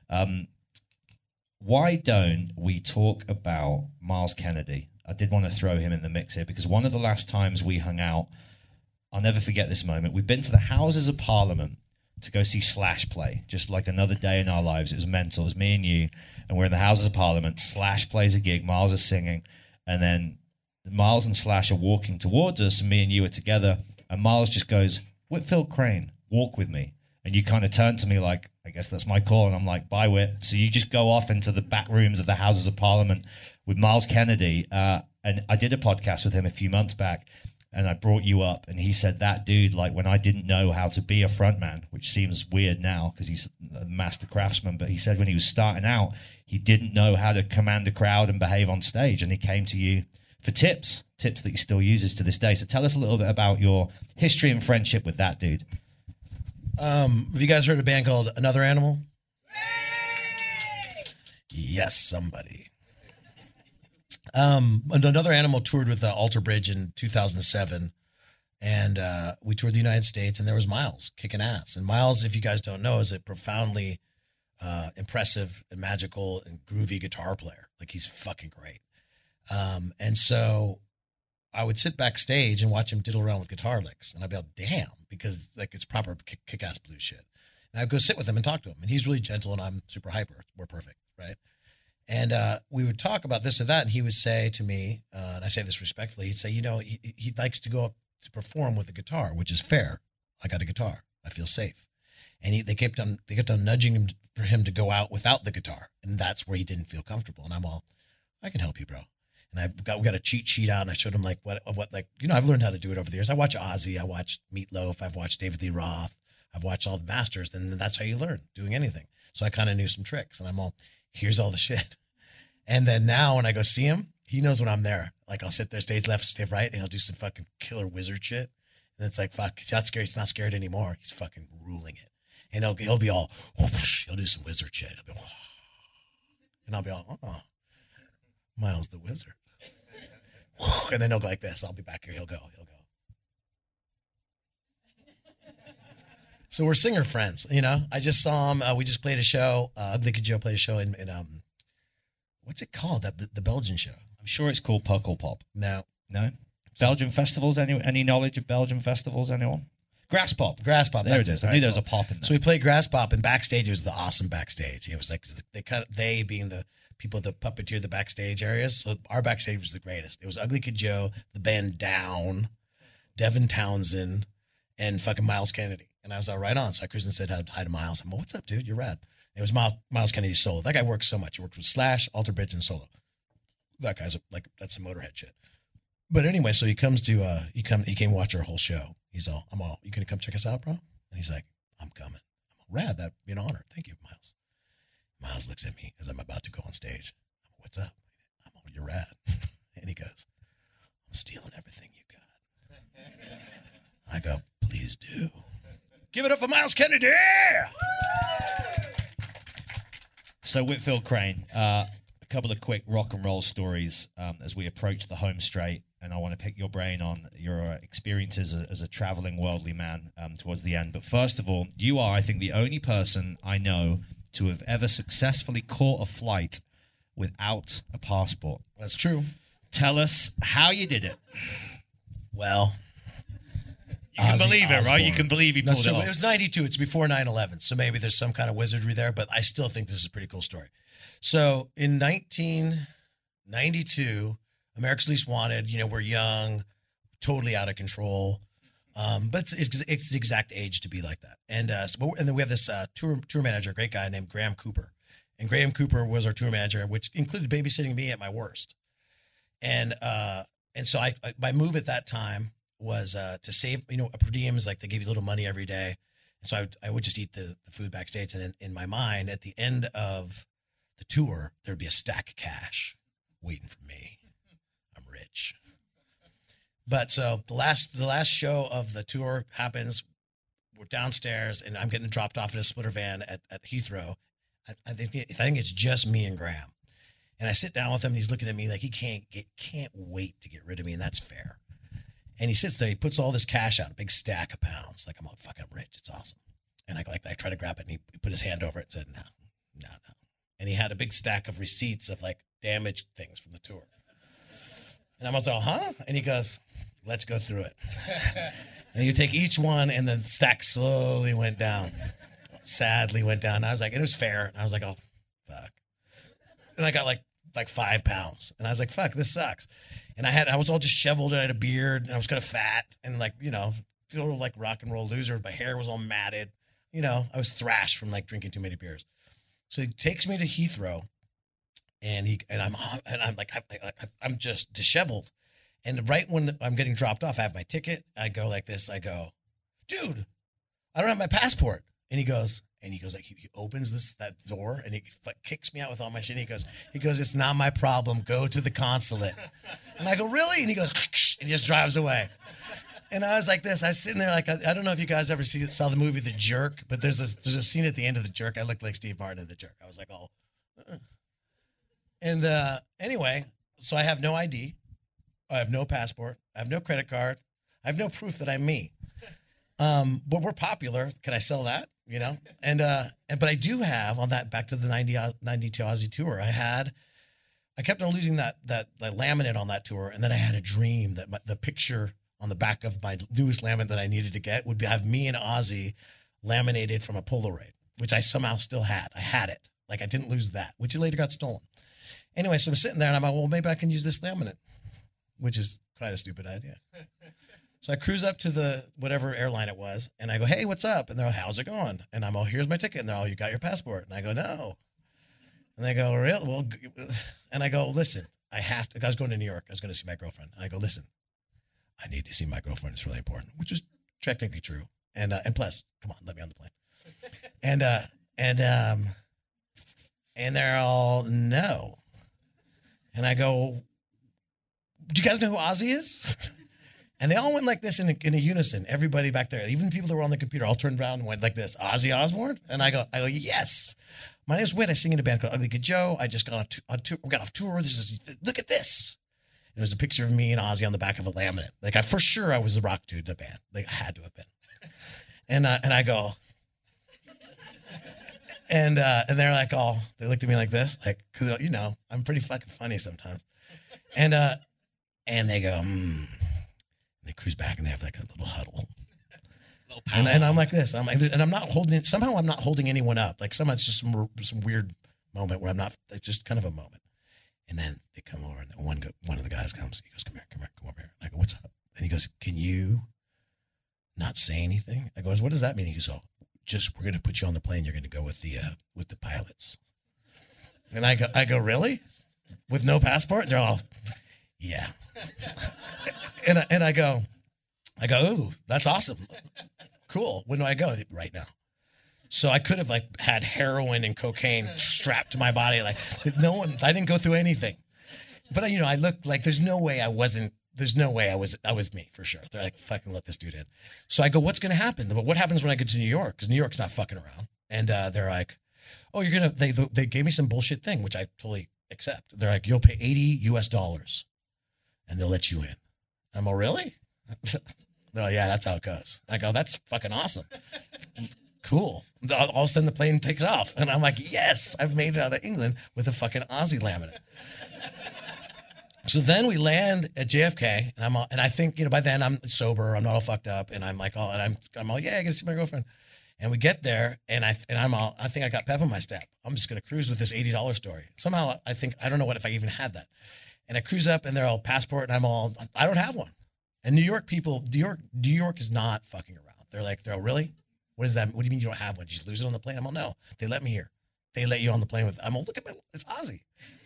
Why don't we talk about Miles Kennedy? I did want to throw him in the mix here because one of the last times we hung out, I'll never forget this moment. We've been to the Houses of Parliament to go see Slash play, just like another day in our lives. It was mental. It was me and you, and we're in the Houses of Parliament. Slash plays a gig, Miles is singing, and then Miles and Slash are walking towards us, and me and you are together, and Miles just goes, Whitfield Crane, walk with me. And you kind of turn to me like, I guess that's my call. And I'm like, bye, Whit. So you just go off into the back rooms of the Houses of Parliament with Miles Kennedy. And I did a podcast with him a few months back, and I brought you up, and he said that dude, like when I didn't know how to be a frontman, which seems weird now because he's a master craftsman, but he said when he was starting out, he didn't know how to command a crowd and behave on stage, and he came to you for tips that he still uses to this day. So tell us a little bit about your history and friendship with that dude. Have you guys heard of a band called Another Animal? Yes, somebody. Another Animal toured with Alter Bridge in 2007, and we toured the United States, and there was Miles kicking ass. And Miles, if you guys don't know, is a profoundly impressive and magical and groovy guitar player. Like, he's fucking great. And so I would sit backstage and watch him diddle around with guitar licks, and I'd be like, damn, because like it's proper kick-ass blues shit. And I'd go sit with him and talk to him, and he's really gentle, and I'm super hyper. We're perfect, right? And we would talk about this or that, and he would say to me, and I say this respectfully, he'd say, you know, he likes to go up to perform with the guitar, which is fair. I got a guitar. I feel safe. And they kept on nudging him for him to go out without the guitar, and that's where he didn't feel comfortable. And I'm all, I can help you, bro. And we got a cheat sheet out, and I showed him like what like, you know, I've learned how to do it over the years. I watch Ozzy, I watch Meatloaf, I've watched David Lee Roth, I've watched all the masters, and that's how you learn doing anything. So I kind of knew some tricks, and I'm all, here's all the shit. And then now when I go see him, he knows when I'm there. Like, I'll sit there stage left, stage right, and he'll do some fucking killer wizard shit. And it's like, fuck, he's not scared. He's not scared anymore. He's fucking ruling it. And he'll be all, whoosh, he'll do some wizard shit. He'll be, whoosh. And I'll be all, oh, Miles the Wizard. And then he'll go like this. I'll be back here. He'll go. So we're singer friends, you know. I just saw him. We just played a show. Ugly Kid Joe played a show in what's it called? The Belgian show. I'm sure it's called Pukkelpop. No. Belgian festivals? Any knowledge of Belgian festivals? Anyone? Grasspop. There it is. I knew there was a pop in there. So we played Grasspop, and backstage, it was the awesome backstage. It was like they being the people that puppeteer the backstage areas. So our backstage was the greatest. It was Ugly Kid Joe, the band Down, Devin Townsend, and fucking Miles Kennedy. And I was all right on. So I cruised and said hi to Miles. I'm like, what's up, dude? You're rad. And it was Miles Kennedy's solo. That guy works so much. He worked with Slash, Alter Bridge, and solo. That guy's like, that's some Motorhead shit. But anyway, so he comes to, he came watch our whole show. He's all, you gonna come check us out, bro? And he's like, I'm coming. I'm all, rad, that'd be an honor. Thank you, Miles. Miles looks at me as I'm about to go on stage. I'm like, what's up? I'm all, you're rad. And he goes, I'm stealing everything you got. I go, please do. Give it up for Miles Kennedy! So Whitfield Crane, a couple of quick rock and roll stories as we approach the home straight, and I want to pick your brain on your experiences as a traveling worldly man towards the end. But first of all, you are, I think, the only person I know to have ever successfully caught a flight without a passport. That's true. Tell us how you did it. Well, you can believe it, right? You can believe he pulled it off. It was 92. It's before 9/11. So maybe there's some kind of wizardry there, but I still think this is a pretty cool story. So in 1992, America's Least Wanted, you know, we're young, totally out of control. But it's the exact age to be like that. And and then we have this tour manager, a great guy named Graham Cooper. And Graham Cooper was our tour manager, which included babysitting me at my worst. And so my move at that time was to save, you know, a per diem is like they give you a little money every day. And so I would just eat the food backstage. And in my mind, at the end of the tour, there'd be a stack of cash waiting for me. I'm rich. But so the last show of the tour happens. We're downstairs, and I'm getting dropped off in a splitter van at Heathrow. I think it's just me and Graham. And I sit down with him, and he's looking at me like he can't wait to get rid of me, and that's fair. And he sits there, he puts all this cash out, a big stack of pounds. Like, I'm all fucking rich, it's awesome. And I try to grab it, and he put his hand over it and said, no. And he had a big stack of receipts of like damaged things from the tour. And I was all, huh? And he goes, let's go through it. And you take each one, and the stack slowly went down. Sadly went down. I was like, it was fair. And I was like, oh, fuck. And I got like 5 pounds. And I was like, fuck, this sucks. And I was all disheveled. I had a beard, and I was kind of fat, and like, you know, total like rock and roll loser. My hair was all matted. You know, I was thrashed from like drinking too many beers. So he takes me to Heathrow, and I'm just disheveled. And right when I'm getting dropped off, I have my ticket. I go like this. I go, dude, I don't have my passport. And he goes like, he opens that door, and he kicks me out with all my shit. He goes, it's not my problem. Go to the consulate. And I go, really? And he goes, and he just drives away. And I was like this. I was sitting there like, I don't know if you guys ever saw the movie The Jerk, but there's a scene at the end of The Jerk. I looked like Steve Martin in The Jerk. I was like, oh. And anyway, so I have no ID. I have no passport. I have no credit card. I have no proof that I'm me. But we're popular. Can I sell that? You know? But I do have on that, back to the 92 Aussie tour, I kept on losing that laminate on that tour. And then I had a dream that the picture on the back of my newest laminate that I needed to get would have me and Ozzy laminated from a Polaroid, which I somehow still had. I had it. Like, I didn't lose that, which later got stolen. Anyway, so I'm sitting there, and I'm like, well, maybe I can use this laminate, which is quite a stupid idea. So I cruise up to the whatever airline it was, and I go, hey, what's up? And they're like, how's it going? And I'm all, here's my ticket. And they're all, you got your passport? And I go, no. And they go, really? Well, and I go, listen, I was going to New York. I was going to see my girlfriend. And I go, listen, I need to see my girlfriend. It's really important, which is technically true. And plus, come on, let me on the plane. And they're all, no. And I go, do you guys know who Ozzy is? And they all went like this in a unison. Everybody back there, even the people that were on the computer, all turned around and went like this, Ozzy Osbourne? And I go, yes. My name's Whit. I sing in a band called Ugly Kid Joe. I just got on tour. We got off tour. Look at this. And there's a picture of me and Ozzy on the back of a laminate. Like, for sure I was the rock dude in the band. Like, I had to have been. And I go, and they're like, they looked at me like this, like, cause you know, I'm pretty fucking funny sometimes. And they go, They cruise back, and they have like a little huddle. And I'm like this. I'm not holding anyone up. Like, somehow it's just some weird moment where it's just kind of a moment. And then they come over, and then one of the guys comes. He goes, come over here. And I go, what's up? And he goes, can you not say anything? I go, what does that mean? He goes, we're going to put you on the plane. You're going to go with the pilots. And I go, really? With no passport? They're all, yeah. and I go, ooh, that's awesome. Cool. When do I go? Right now. So I could have like had heroin and cocaine strapped to my body. Like, I didn't go through anything. But you know, I looked like there's no way I was me for sure. They're like, fucking let this dude in. So I go, what's going to happen? But what happens when I get to New York? Because New York's not fucking around. And they're like, oh, they gave me some bullshit thing, which I totally accept. They're like, you'll pay $80 US and they'll let you in. I'm all, really? They're like, yeah, that's how it goes. I go, that's fucking awesome. Cool. All of a sudden the plane takes off. And I'm like, yes, I've made it out of England with a fucking Ozzy laminate. So then we land at JFK, and I think, you know, by then I'm sober, I'm not all fucked up, and I'm like, I'm all, yeah, I get to see my girlfriend. And we get there, and I think I got pep in my step. I'm just gonna cruise with this $80 story. Somehow I don't know if I even had that. And I cruise up, and they're all passport, and I don't have one. And New York is not fucking around. They're all, really? What is that? What do you mean you don't have one? Did you just lose it on the plane? I'm all, no. They let me here. They let you on the plane with. I'm all, look at it's Ozzy.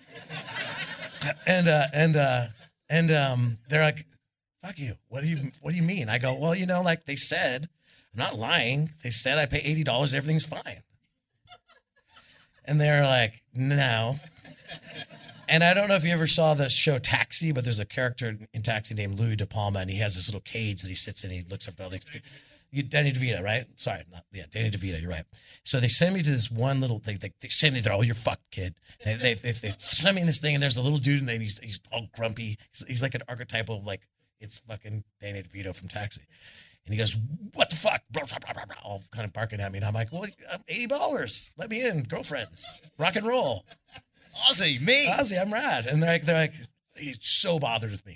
And they're like, fuck you. What do you mean? I go, well, you know, like they said, I'm not lying. They said I pay $80 and everything's fine. And they're like, no. And I don't know if you ever saw the show Taxi, but there's a character in Taxi named Louis De Palma, and he has this little cage that he sits in. He looks up at Danny DeVito, right? Sorry, Danny DeVito. You're right. So they send me to this one little. They send me there. Oh, you're fucked, kid. And they send me in this thing, and there's a little dude, and then he's all grumpy. He's like an archetype of like it's fucking Danny DeVito from Taxi. And he goes, what the fuck? All kind of barking at me, and I'm like, well, $80. Let me in, girlfriends, rock and roll. Ozzy, me. Ozzy, I'm rad. And they're like, he's so bothered with me.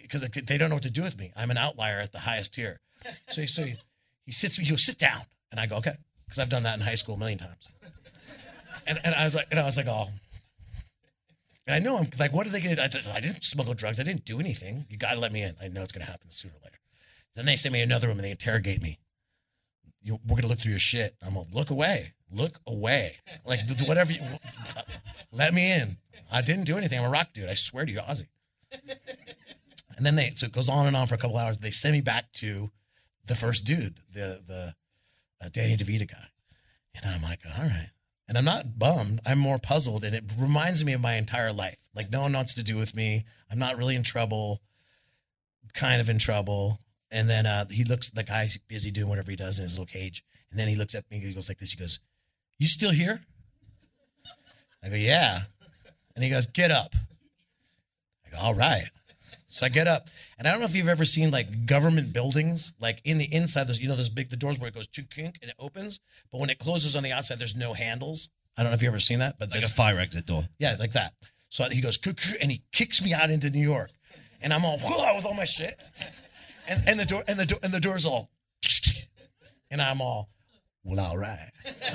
because they don't know what to do with me. I'm an outlier at the highest tier. So he sits me, he goes, sit down. And I go, okay. Because I've done that in high school a million times. And I was like, oh. And I know I'm like, what are they going to do? I didn't smuggle drugs. I didn't do anything. You got to let me in. I know it's going to happen sooner or later. Then they send me in another room and they interrogate me. We're going to look through your shit. I'm going to look away. Look away. Like, whatever you, let me in. I didn't do anything. I'm a rock dude. I swear to you, Ozzy. And then so it goes on and on for a couple hours. They send me back to the first dude, the Danny DeVito guy. And I'm like, all right. And I'm not bummed. I'm more puzzled. And it reminds me of my entire life. Like, no one wants to do with me. I'm not really in trouble, kind of in trouble. And then he looks, the guy's busy doing whatever he does in his little cage. And then he looks at me, he goes like this. He goes, you still here? I go, yeah. And he goes, get up. I go, all right. So I get up. And I don't know if you've ever seen like government buildings, like in the inside, there's, those big, the doors where it goes to kink and it opens. But when it closes on the outside, there's no handles. I don't know if you've ever seen that. But like a fire exit door. Yeah, like that. So he goes, and he kicks me out into New York. And I'm all, with all my shit. And the door's all, and I'm all, well, all right.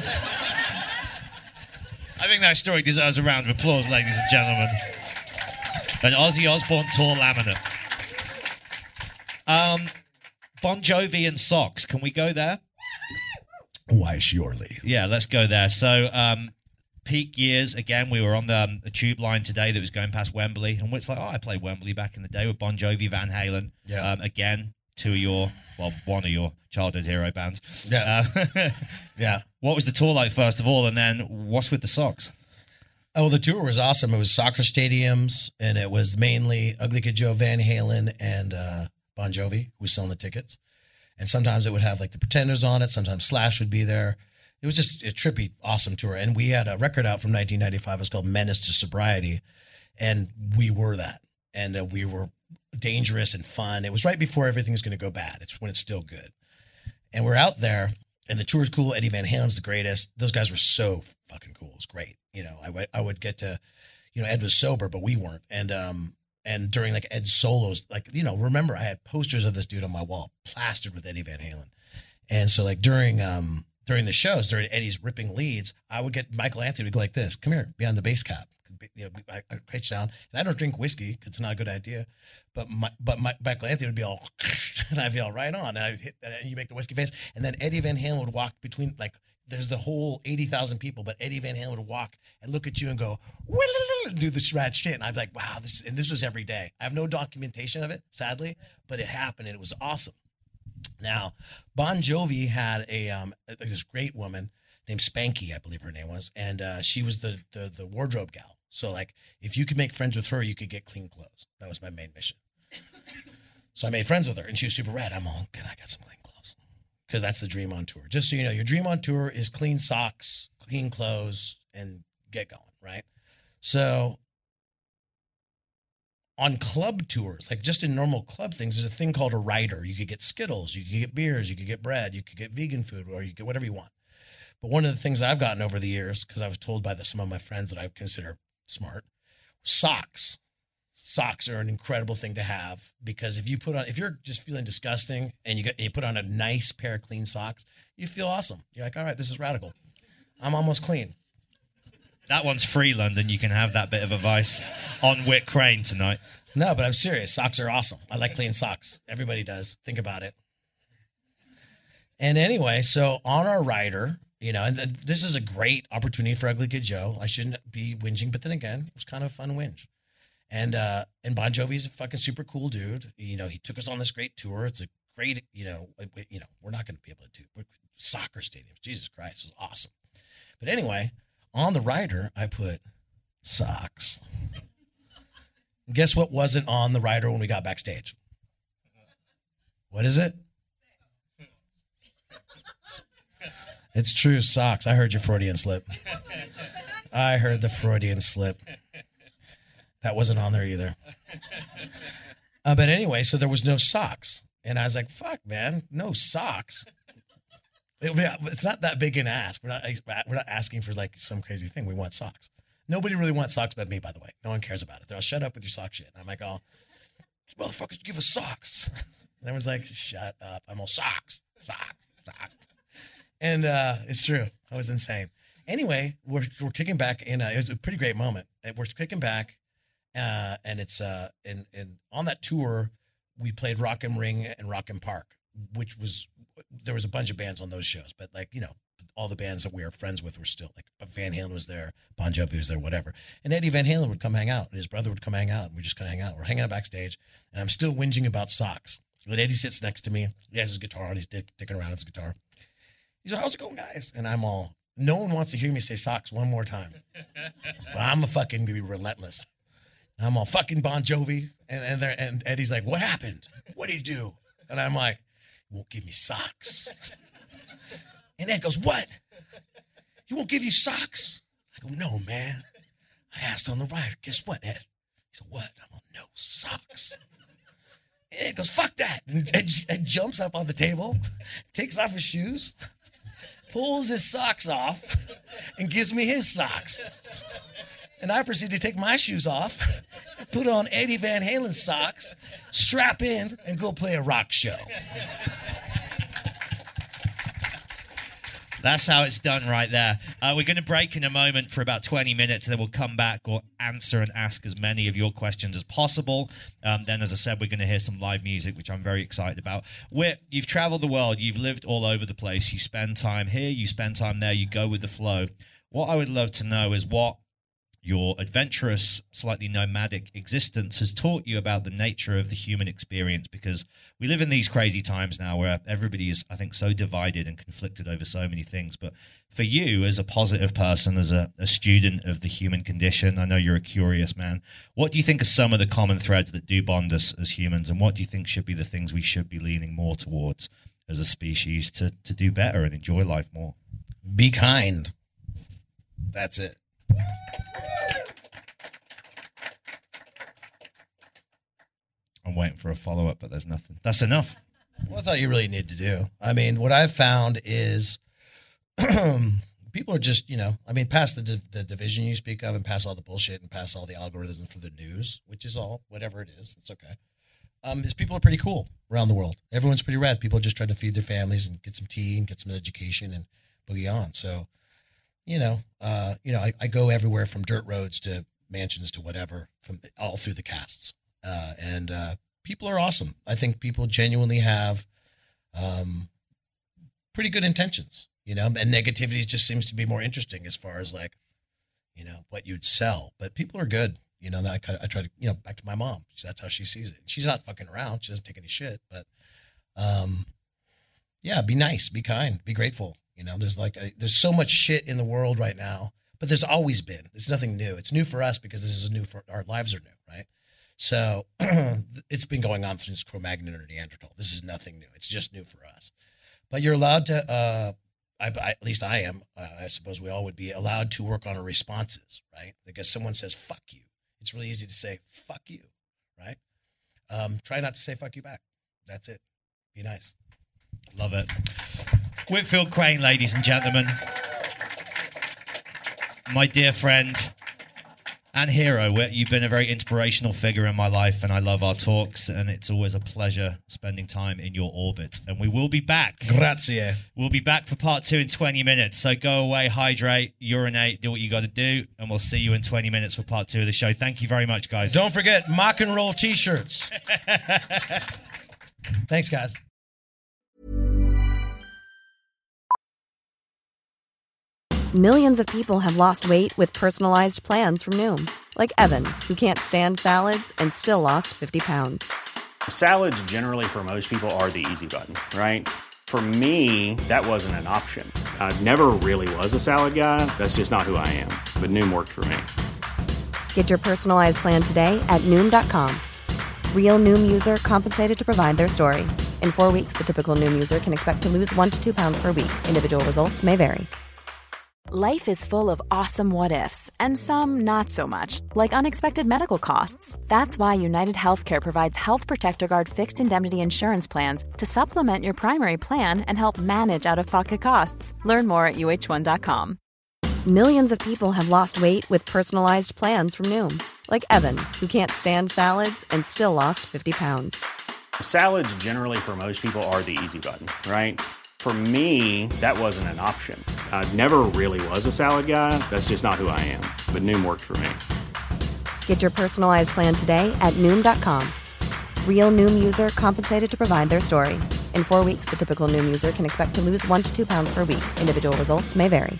I think that story deserves a round of applause, ladies and gentlemen. An Ozzy Osbourne tour laminate. Bon Jovi and socks. Can we go there? Why, surely. Yeah, let's go there. So, peak years, again, we were on the tube line today that was going past Wembley. And it's like, I played Wembley back in the day with Bon Jovi, Van Halen. Yeah. Again, one of your childhood hero bands. Yeah. Yeah. What was the tour like, first of all? And then what's with the socks? Oh, the tour was awesome. It was soccer stadiums, and it was mainly Ugly Kid Joe, Van Halen, and Bon Jovi who was selling the tickets. And sometimes it would have like the Pretenders on it. Sometimes Slash would be there. It was just a trippy, awesome tour. And we had a record out from 1995. It was called Menace to Sobriety. And we were that. And we were dangerous and fun. It was right before everything's going to go bad. It's when it's still good. And we're out there, and the tour's cool. Eddie Van Halen's the greatest. Those guys were so fucking cool. It was great. I would get to, Ed was sober, but we weren't. And during like Ed's solos, like, remember I had posters of this dude on my wall plastered with Eddie Van Halen. And so like during the shows, during Eddie's ripping leads, I would get Michael Anthony would go like this, come here, behind the bass cap. I pitch down, and I don't drink whiskey because it's not a good idea. But Michael Anthony would be all, and I'd be all right on, and I'd hit, and you make the whiskey face, and then Eddie Van Halen would walk between, like, there's the whole 80,000 people, but Eddie Van Halen would walk and look at you and go, do this rad shit, and I'd be like, wow, this was every day. I have no documentation of it, sadly, but it happened, and it was awesome. Now, Bon Jovi had this great woman named Spanky, I believe her name was, and she was the wardrobe gal. So, like, if you could make friends with her, you could get clean clothes. That was my main mission. So I made friends with her, and she was super rad. I'm all, can I get some clean clothes? Because that's the dream on tour. Just so you know, your dream on tour is clean socks, clean clothes, and get going, right? So on club tours, like just in normal club things, there's a thing called a rider. You could get Skittles, you could get beers, you could get bread, you could get vegan food, or you could get whatever you want. But one of the things I've gotten over the years, because I was told by some of my friends that I consider smart, socks. Socks are an incredible thing to have, because if you're just feeling disgusting and you put on a nice pair of clean socks, you feel awesome. You're like, all right, this is radical. I'm almost clean. That one's free, London. You can have that bit of advice on Whit Crane tonight. No, but I'm serious. Socks are awesome. I like clean socks. Everybody does. Think about it. And anyway, so on our rider, and this is a great opportunity for Ugly Kid Joe. I shouldn't be whinging, but then again, it was kind of a fun whinge. And Bon Jovi's a fucking super cool dude. He took us on this great tour. It's a great, we're not going to be able to do soccer stadiums. Jesus Christ, it was awesome. But anyway, on the rider, I put socks. And guess what wasn't on the rider when we got backstage? What is it? It's true, socks. I heard your Freudian slip. I heard the Freudian slip. That wasn't on there either. But anyway, so there was no socks. And I was like, fuck, man, no socks. It's not that big an ask. We're not asking for like some crazy thing. We want socks. Nobody really wants socks but me, by the way. No one cares about it. They'll shut up with your sock shit. And I'm like, oh, motherfuckers give us socks. And everyone's like, shut up. I'm all socks. And it's true. I was insane. Anyway, we're kicking back, and it was a pretty great moment. We're kicking back, and it's and on that tour, we played Rock am Ring and Rock am Park, which was, there was a bunch of bands on those shows, but like, you know, all the bands that we were friends with were still, like, Van Halen was there, Bon Jovi was there, whatever. And Eddie Van Halen would come hang out, and his brother would come hang out, and we just kind of hang out. We're hanging out backstage, and I'm still whinging about socks. But Eddie sits next to me. He has his guitar on. He's dicking around his guitar. He's like, how's it going, guys? And I'm all, no one wants to hear me say socks one more time. But I'm fucking gonna be relentless. And I'm all fucking Bon Jovi. And Eddie's like, what happened? What did he do? And I'm like, he won't give me socks. And Ed goes, what? He won't give you socks? I go, no, man. I asked on the rider. Guess what, Ed? He said, what? I'm all, no socks. And Ed goes, fuck that. And Ed jumps up on the table, takes off his shoes, pulls his socks off, and gives me his socks. And I proceed to take my shoes off, put on Eddie Van Halen's socks, strap in, and go play a rock show. That's how it's done right there. We're going to break in a moment for about 20 minutes, and then we'll come back or answer and ask as many of your questions as possible. Then, as I said, we're going to hear some live music, which I'm very excited about. You've traveled the world. You've lived all over the place. You spend time here. You spend time there. You go with the flow. What I would love to know is what your adventurous, slightly nomadic existence has taught you about the nature of the human experience, because we live in these crazy times now where everybody is, I think, so divided and conflicted over so many things. But for you, as a positive person, as a student of the human condition, I know you're a curious man. What do you think are some of the common threads that do bond us as humans, and what do you think should be the things we should be leaning more towards as a species to do better and enjoy life more? Be kind. That's it. I'm waiting for a follow-up, but there's nothing. That's enough. Well, that's all you really need to do. I mean, what I've found is people are just, past the division you speak of and past all the bullshit and past all the algorithms for the news, which is all, whatever it is, it's okay. Is people are pretty cool around the world. Everyone's pretty rad. People are just trying to feed their families and get some tea and get some education and boogie on. So, I go everywhere from dirt roads to mansions to whatever, from all through the casts. And people are awesome. I think people genuinely have pretty good intentions, and negativity just seems to be more interesting as far as like, what you'd sell. But people are good. I try to, back to my mom. That's how she sees it. She's not fucking around. She doesn't take any shit. But be nice, be kind, be grateful. There's so much shit in the world right now, but there's always been. It's nothing new. It's new for us because this is new for our lives are new, right? So it's been going on since Cro-Magnon or Neanderthal. This is nothing new. It's just new for us. But you're allowed to, at least I am, I suppose we all would be allowed to work on our responses, right? Because someone says, fuck you. It's really easy to say, fuck you, right? Try not to say fuck you back. That's it. Be nice. Love it. Whitfield Crane, ladies and gentlemen. My dear friend and hero. You've been a very inspirational figure in my life, and I love our talks, and it's always a pleasure spending time in your orbit. And we will be back. Grazie. We'll be back for part 2 in 20 minutes. So go away, hydrate, urinate, do what you got to do, and we'll see you in 20 minutes for part 2 of the show. Thank you very much, guys. Don't forget, mock and roll t-shirts. Thanks, guys. Millions of people have lost weight with personalized plans from Noom. Like Evan, who can't stand salads and still lost 50 pounds. Salads generally for most people are the easy button, right? For me, that wasn't an option. I never really was a salad guy. That's just not who I am. But Noom worked for me. Get your personalized plan today at Noom.com. Real Noom user compensated to provide their story. In 4 weeks, the typical Noom user can expect to lose 1 to 2 pounds per week. Individual results may vary. Life is full of awesome what-ifs, and some not so much, like unexpected medical costs. That's why United Healthcare provides Health Protector Guard fixed indemnity insurance plans to supplement your primary plan and help manage out-of-pocket costs. Learn more at UH1.com. Millions of people have lost weight with personalized plans from Noom. Like Evan, who can't stand salads and still lost 50 pounds. Salads generally for most people are the easy button, right? For me, that wasn't an option. I never really was a salad guy. That's just not who I am. But Noom worked for me. Get your personalized plan today at Noom.com. Real Noom user compensated to provide their story. In 4 weeks, the typical Noom user can expect to lose 1 to 2 pounds per week. Individual results may vary.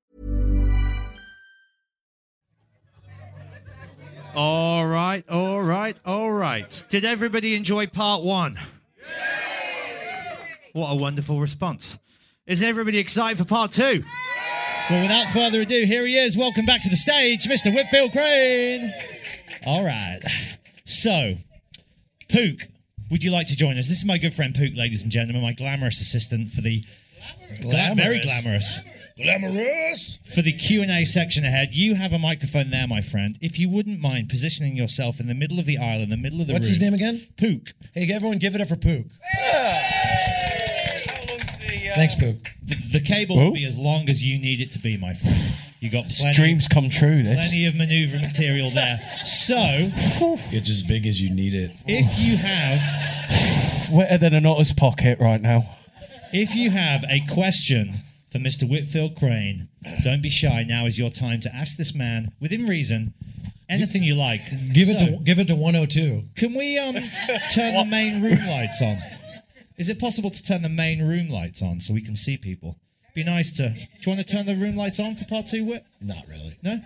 All right. Did everybody enjoy part one? What a wonderful response. Is everybody excited for part two? Well, without further ado, here he is. Welcome back to the stage, Mr. Whitfield Crane. All right. So, Pook, would you like to join us? This is my good friend Pook, ladies and gentlemen, my glamorous assistant for the... Very glamorous. Glamorous. For the Q&A section ahead, you have a microphone there, my friend. If you wouldn't mind positioning yourself in the middle of the aisle, in the middle of the room. What's his name again? Pook. Hey, everyone give it up for Pook. Thanks, Pook. The cable will be as long as you need it to be, my friend. You got plenty, dreams come true, this. Plenty of maneuver material there. So... It's as big as you need it. If you have... Wetter than an otter's pocket right now. If you have a question for Mr. Whitfield Crane, don't be shy. Now is your time to ask this man, within reason, anything you like. Give it to 102. Can we turn the main room lights on? Is it possible to turn the main room lights on so we can see people? Be nice to... Do you want to turn the room lights on for part two, Whit? Not really. No?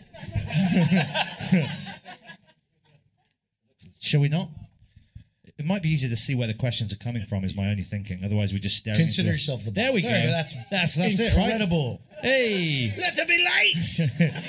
Shall we not? It might be easier to see where the questions are coming from, is my only thinking. Otherwise, we just stare. Consider yourself the... There we go. That's it, right? Incredible. Hey! Let there be lights!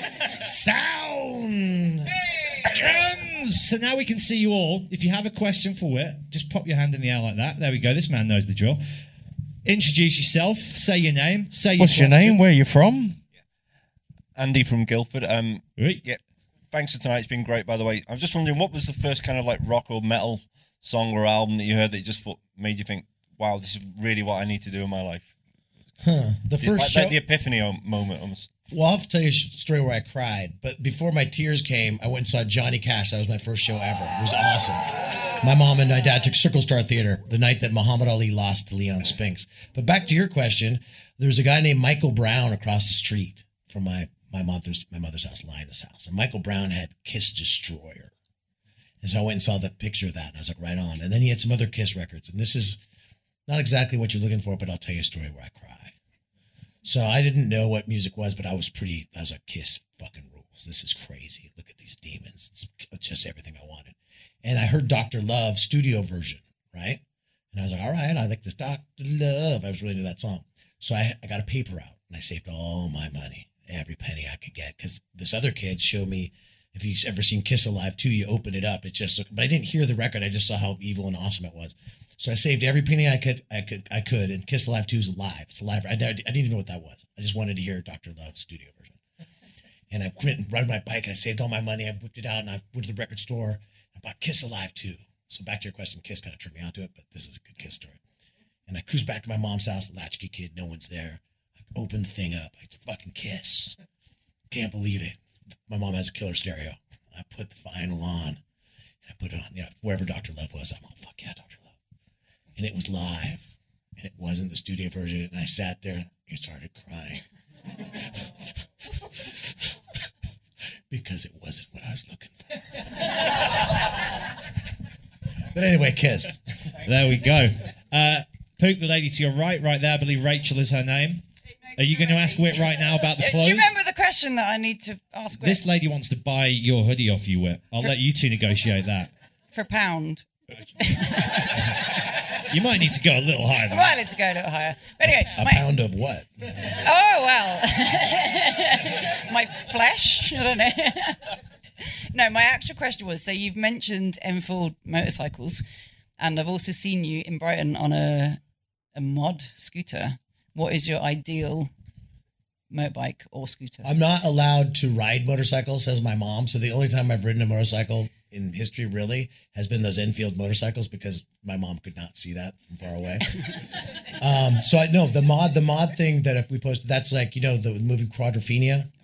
Sound! Drums! So now we can see you all. If you have a question for Whit, just pop your hand in the air like that. There we go. This man knows the drill. Introduce yourself. Say your name. Say your What's question. your name? Where are you from? Andy from Guildford. Right. Yeah. Thanks for tonight. It's been great, by the way. I was just wondering, what was the first kind of like rock or metal song or album that you heard that you just made you think, wow, this is really what I need to do in my life? The first show... Like the epiphany moment almost. Well, I'll have to tell you a story where I cried. But before my tears came, I went and saw Johnny Cash. That was my first show ever. It was awesome. My mom and my dad took Circle Star Theater the night that Muhammad Ali lost to Leon Spinks. But back to your question, there's a guy named Michael Brown across the street from my mother's house, Linus' house. And Michael Brown had Kiss Destroyer. And so I went and saw the picture of that, and I was like, right on. And then he had some other Kiss records. And this is not exactly what you're looking for, but I'll tell you a story where I cry. So I didn't know what music was, but I was like, Kiss fucking rules. This is crazy. Look at these demons. It's just everything I wanted. And I heard Dr. Love studio version, right? And I was like, all right, I like this Dr. Love. I was really into that song. So I got a paper out, and I saved all my money, every penny I could get, because this other kid showed me, if you've ever seen Kiss Alive 2, you open it up. But I didn't hear the record. I just saw how evil and awesome it was. So I saved every penny I could, and Kiss Alive 2 is live. It's live. I didn't even know what that was. I just wanted to hear Dr. Love's studio version. And I went and rode my bike, and I saved all my money. I whipped it out, and I went to the record store, and I bought Kiss Alive 2. So back to your question, Kiss kind of turned me onto it, but this is a good Kiss story. And I cruised back to my mom's house, latchkey kid, no one's there. I opened the thing up. It's fucking Kiss. Can't believe it. My mom has a killer stereo. I put the vinyl on, and I put it on, wherever Dr. Love was. I'm all, fuck yeah, Dr. Love. And it was live, and it wasn't the studio version. And I sat there and started crying because it wasn't what I was looking for. But anyway, Kiss. There we go. Pook, the lady to your right there, I believe Rachel is her name. Are you going to ask Whit right now about the clothes? Do you remember the question that I need to ask Whit? This lady wants to buy your hoodie off you, Whit. I'll let you two negotiate that. For £1. You might need to go a little higher. I might need to go a little higher. But anyway, a pound of what? Oh, well. My flesh? I don't know. No, my actual question was, so you've mentioned Enfield motorcycles, and I've also seen you in Brighton on a mod scooter. What is your ideal motorbike or scooter? I'm not allowed to ride motorcycles, says my mom. So the only time I've ridden a motorcycle in history really has been those Enfield motorcycles, because my mom could not see that from far away. So I know the mod thing that we posted, that's like, the movie Quadrophenia.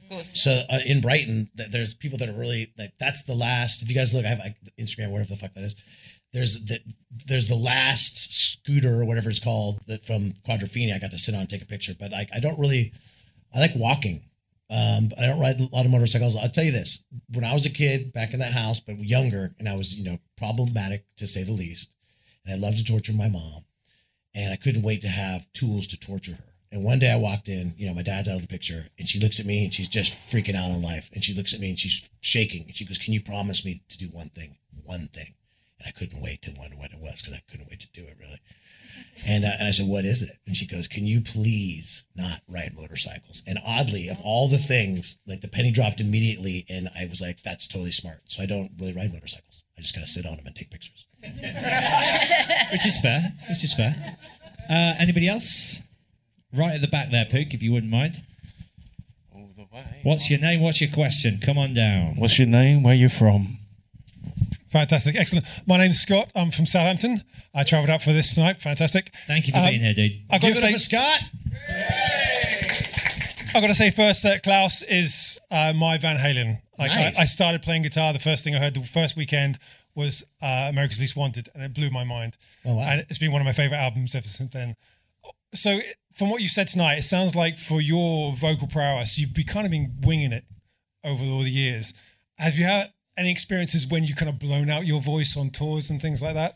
course. So in Brighton, there's people that are really like, that's the last, if you guys look, I have Instagram, whatever the fuck that is. There's the last scooter or whatever it's called that from Quadrophenia I got to sit on and take a picture. But I like walking. I don't ride a lot of motorcycles. I'll tell you this, when I was a kid back in that house, but younger, and I was, problematic to say the least. And I loved to torture my mom. And I couldn't wait to have tools to torture her. And one day I walked in, my dad's out of the picture, and she looks at me and she's just freaking out on life. And she looks at me and she's shaking. And she goes, "Can you promise me to do one thing? One thing." And I couldn't wait to wonder what it was because I couldn't wait to do it, really. And I said, "What is it?" And she goes, "Can you please not ride motorcycles?" And oddly, of all the things, like the penny dropped immediately. And I was like, that's totally smart. So I don't really ride motorcycles. I just kind of sit on them and take pictures. Which is fair. Anybody else? Right at the back there, Pook, if you wouldn't mind. All the way. What's your name? What's your question? Come on down. What's your name? Where you from? Fantastic. Excellent. My name's Scott. I'm from Southampton. I travelled out for this tonight. Fantastic. Thank you for being here, dude. Give it up for Scott. I've got to say first that Klaus is my Van Halen. Nice. I started playing guitar. The first thing I heard the first weekend was America's Least Wanted, and it blew my mind. Oh, wow. And it's been one of my favourite albums ever since then. So from what you said tonight, it sounds like for your vocal prowess, you've kind of been winging it over all the years. Have you had any experiences when you kind of blown out your voice on tours and things like that?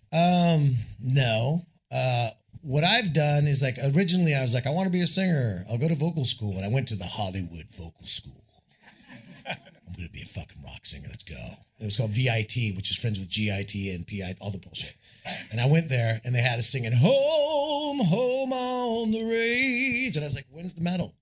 No. What I've done is originally I was like, I want to be a singer. I'll go to vocal school. And I went to the Hollywood Vocal School. I'm going to be a fucking rock singer. Let's go. It was called VIT, which is friends with GIT and PI, all the bullshit. And I went there and they had us singing Home, Home on the Range. And I was like, when's the metal?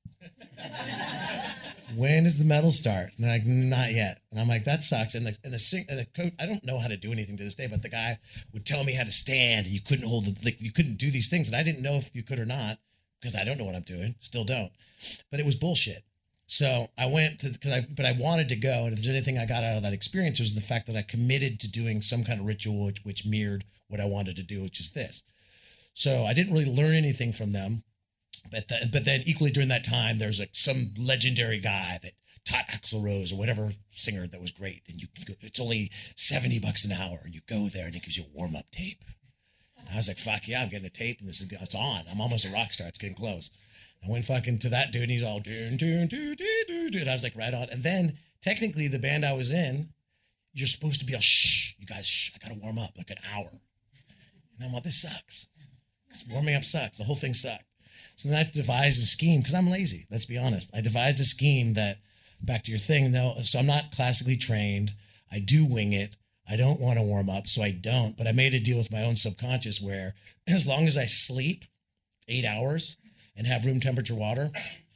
When does the metal start? And they're like, not yet. And I'm like, that sucks. And the coach, I don't know how to do anything to this day, but the guy would tell me how to stand. And you couldn't you couldn't do these things. And I didn't know if you could or not because I don't know what I'm doing. Still don't. But it was bullshit. So I went to, but I wanted to go. And if there's anything I got out of that experience, was the fact that I committed to doing some kind of ritual which mirrored what I wanted to do, which is this. So I didn't really learn anything from them. But then equally during that time, there's some legendary guy that taught Axl Rose or whatever singer that was great. And it's only $70 an hour. And you go there and it gives you a warm-up tape. And I was like, fuck yeah, I'm getting a tape and it's on. I'm almost a rock star. It's getting close. I went fucking to that dude and he's all dun, dun, dun, dun, dun, dun. And I was like, right on. And then technically the band I was in, you're supposed to be all, shh, you guys, shh, I got to warm up like an hour. And I'm like, this sucks. Because warming up sucks. The whole thing sucked. So then I devised a scheme, because I'm lazy, let's be honest. I devised a scheme that, back to your thing, though, so I'm not classically trained. I do wing it. I don't want to warm up, so I don't. But I made a deal with my own subconscious where as long as I sleep 8 hours and have room temperature water,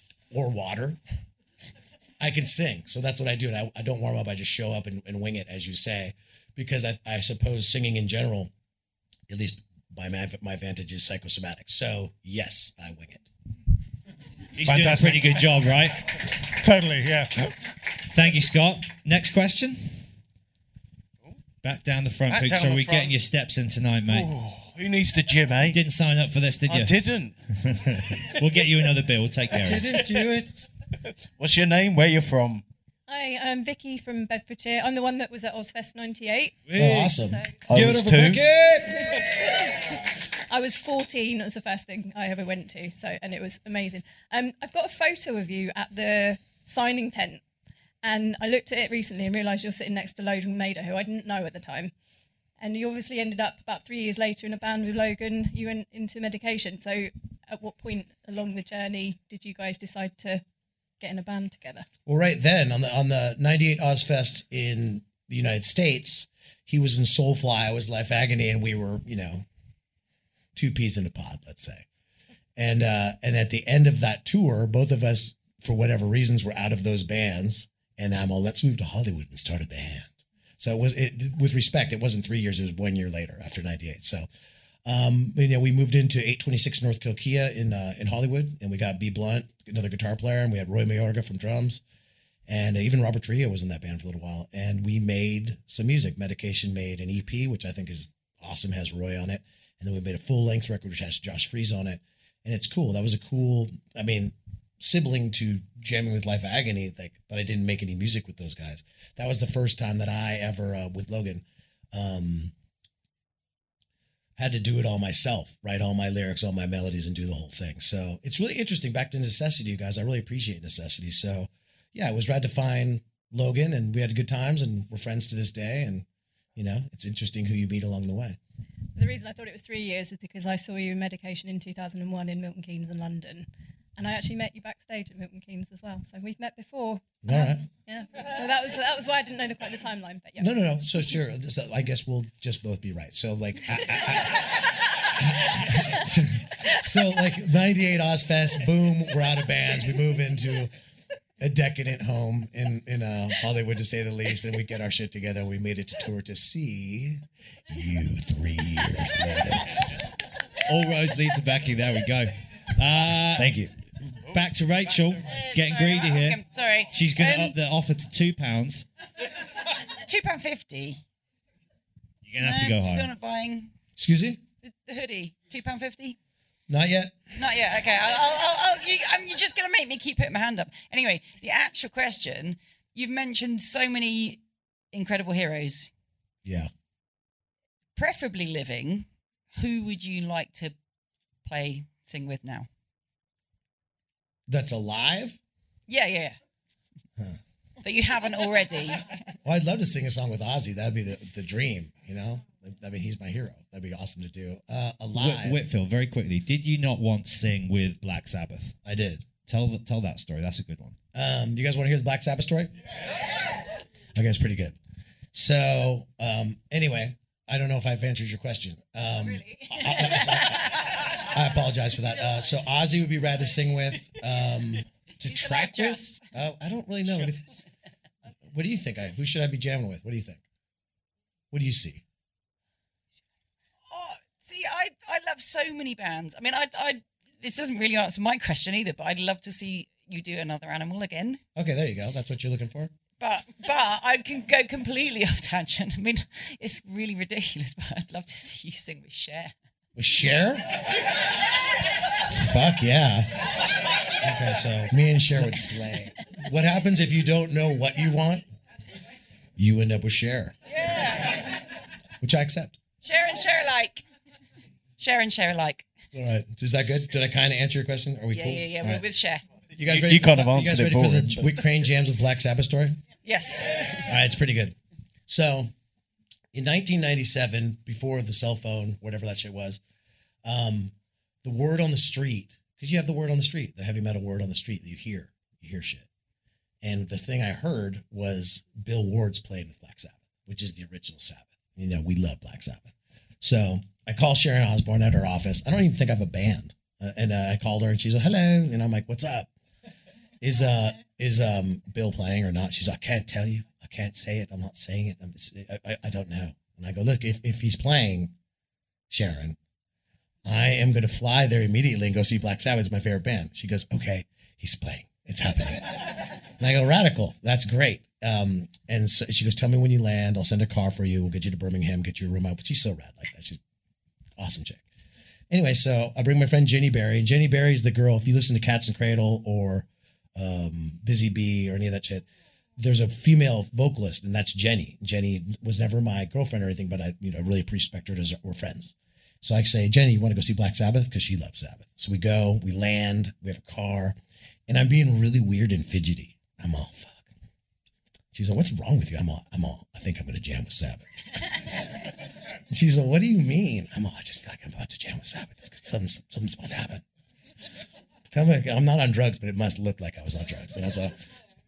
I can sing. So that's what I do. And I don't warm up. I just show up and wing it, as you say, because I suppose singing in general, at least by my vantage, is psychosomatic. So yes, I wing it. He's doing a pretty good job, right? Totally, yeah. Thank you, Scott. Next question. Back down the front, Pook. So are we getting your steps in tonight, mate? Oh, who needs the gym, eh? You didn't sign up for this, did you? I didn't. We'll get you another beer. We'll take care of it. Didn't do it. What's your name? Where you from? Hi, I'm Vicky from Bedfordshire. I'm the one that was at Ozfest 98. Oh, awesome. So, Give it up for Becky! I was 14. It was the first thing I ever went to, and it was amazing. I've got a photo of you at the signing tent, and I looked at it recently and realised you're sitting next to Logan Mader, who I didn't know at the time. And you obviously ended up about 3 years later in a band with Logan. You went into Medication. So at what point along the journey did you guys decide to get in a band together? Well, right then on the 98 Ozfest in the United States, he was in Soulfly, I was Life Agony, and we were, two peas in a pod, let's say. And at the end of that tour, both of us, for whatever reasons, were out of those bands. And I'm all, let's move to Hollywood and start a band. So with respect, it wasn't 3 years, it was 1 year later after 98. So, we moved into 826 North Kilkea in Hollywood, and we got B Blunt, another guitar player, and we had Roy Mayorga from drums. And even Robert Trujillo was in that band for a little while. And we made some music. Medication made an EP, which I think is awesome, has Roy on it. And then we made a full-length record, which has Josh Freese on it. And it's cool. That was a cool, sibling to Jamming with Life Agony, like, but I didn't make any music with those guys. That was the first time that I ever, with Logan, had to do it all myself, write all my lyrics, all my melodies, and do the whole thing. So it's really interesting. Back to Necessity, you guys. I really appreciate Necessity. So yeah, it was rad to find Logan, and we had good times, and we're friends to this day. And, you know, it's interesting who you meet along the way. The reason I thought it was 3 years is because I saw you in Medication in 2001 in Milton Keynes in London. And I actually met you backstage at Milton Keynes as well. So we've met before. All right. Yeah. So that was why I didn't know quite the timeline. But yeah. No. So sure. I guess we'll just both be right. So like, so like 98 Ozfest, boom, we're out of bands. We move into a decadent home in Hollywood, to say the least, and we get our shit together. We made it to tour to see you 3 years later. All roads lead to Becky. There we go. Thank you. Back to Rachel, getting sorry, greedy here. okay, sorry. She's going to up the offer to £2. £2.50. You're going to have to go higher. Still not buying Excuse me? the hoodie. £2.50. Not yet. Not yet. Okay. You're just going to make me keep putting my hand up. Anyway, the actual question, you've mentioned so many incredible heroes. Yeah. Preferably living, who would you like to sing with now? That's alive? Yeah. That you haven't already. Well, I'd love to sing a song with Ozzy. That'd be the dream, you know? I mean, he's my hero. That'd be awesome to do. Alive. Whitfield, very quickly, did you not once sing with Black Sabbath? I did. Tell that story. That's a good one. You guys want to hear the Black Sabbath story? Yeah. Okay, it's pretty good. So, anyway, I don't know if I've answered your question. Really? I apologize for that. So Ozzy would be rad to sing with. To track with? I don't really know. What do you think? Who should I be jamming with? What do you think? What do you see? See, I love so many bands. I mean, this doesn't really answer my question either, but I'd love to see you do Another Animal again. Okay, there you go. That's what you're looking for? But I can go completely off tangent. I mean, it's really ridiculous, but I'd love to see you sing with Cher. With Cher? Fuck yeah. Okay, so me and Cher would slay. What happens if you don't know what you want? You end up with Cher. Yeah. Which I accept. Cher and Cher alike. Cher and Cher alike. All right. Is that good? Did I kind of answer your question? Are we cool? Yeah. All We're right. with Cher. You guys ready? You kind of answered you guys it ready for for the him, but- Wick Crane jams with Black Sabbath story? Yes. All right, it's pretty good. So, in 1997, before the cell phone, whatever that shit was, the word on the street, because you have the word on the street, the heavy metal word on the street that you hear shit. And the thing I heard was Bill Ward's playing with Black Sabbath, which is the original Sabbath. You know, we love Black Sabbath. So I call Sharon Osbourne at her office. I don't even think I have a band. And I called her and she's like, hello. And I'm like, what's up? Is Bill playing or not? She's like, I can't tell you. I can't say it. I'm not saying it. I don't know. And I go, look, if he's playing, Sharon, I am going to fly there immediately and go see Black Sabbath. It's my favorite band. She goes, okay, he's playing. It's happening. And I go, radical. That's great. And so she goes, tell me when you land. I'll send a car for you. We'll get you to Birmingham, get you a room out. But she's so rad like that. She's an awesome chick. Anyway, so I bring my friend Jenny Berry. And Jenny Berry's the girl, if you listen to Cats and Cradle or Busy Bee or any of that shit, there's a female vocalist, and that's Jenny. Jenny was never my girlfriend or anything, but I really respect her as we're friends. So I say, Jenny, you want to go see Black Sabbath? Because she loves Sabbath. So we go, we land, we have a car, and I'm being really weird and fidgety. I'm all, fuck. She's like, what's wrong with you? I'm all, I think I'm going to jam with Sabbath. And she's like, what do you mean? I just feel like I'm about to jam with Sabbath. Something's about to happen. I'm not on drugs, but it must look like I was on drugs. And I was like,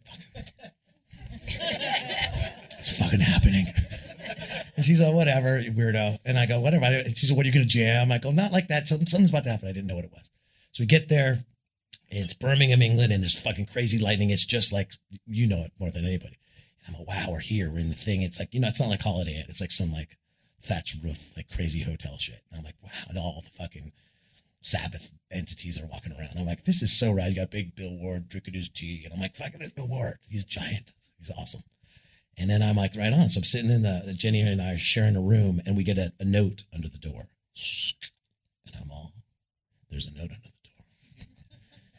it's fucking happening. And she's like, whatever, weirdo. And I go, whatever. And she's like, what are you going to jam? I go, not like that. Something's about to happen. I didn't know what it was. So we get there. And it's Birmingham, England, and there's fucking crazy lightning. It's just like, you know it more than anybody. And I'm like, wow, we're here. We're in the thing. It's like, it's not like Holiday Inn. It's like some like thatch roof, like crazy hotel shit. And I'm like, wow. And all the fucking Sabbath entities are walking around. I'm like, this is so rad. You got big Bill Ward drinking his tea. And I'm like, fucking this Bill Ward. He's giant. He's awesome. And then I'm like, right on. So I'm sitting in Jenny and I are sharing a room, and we get a note under the door. And I'm all, there's a note under the door.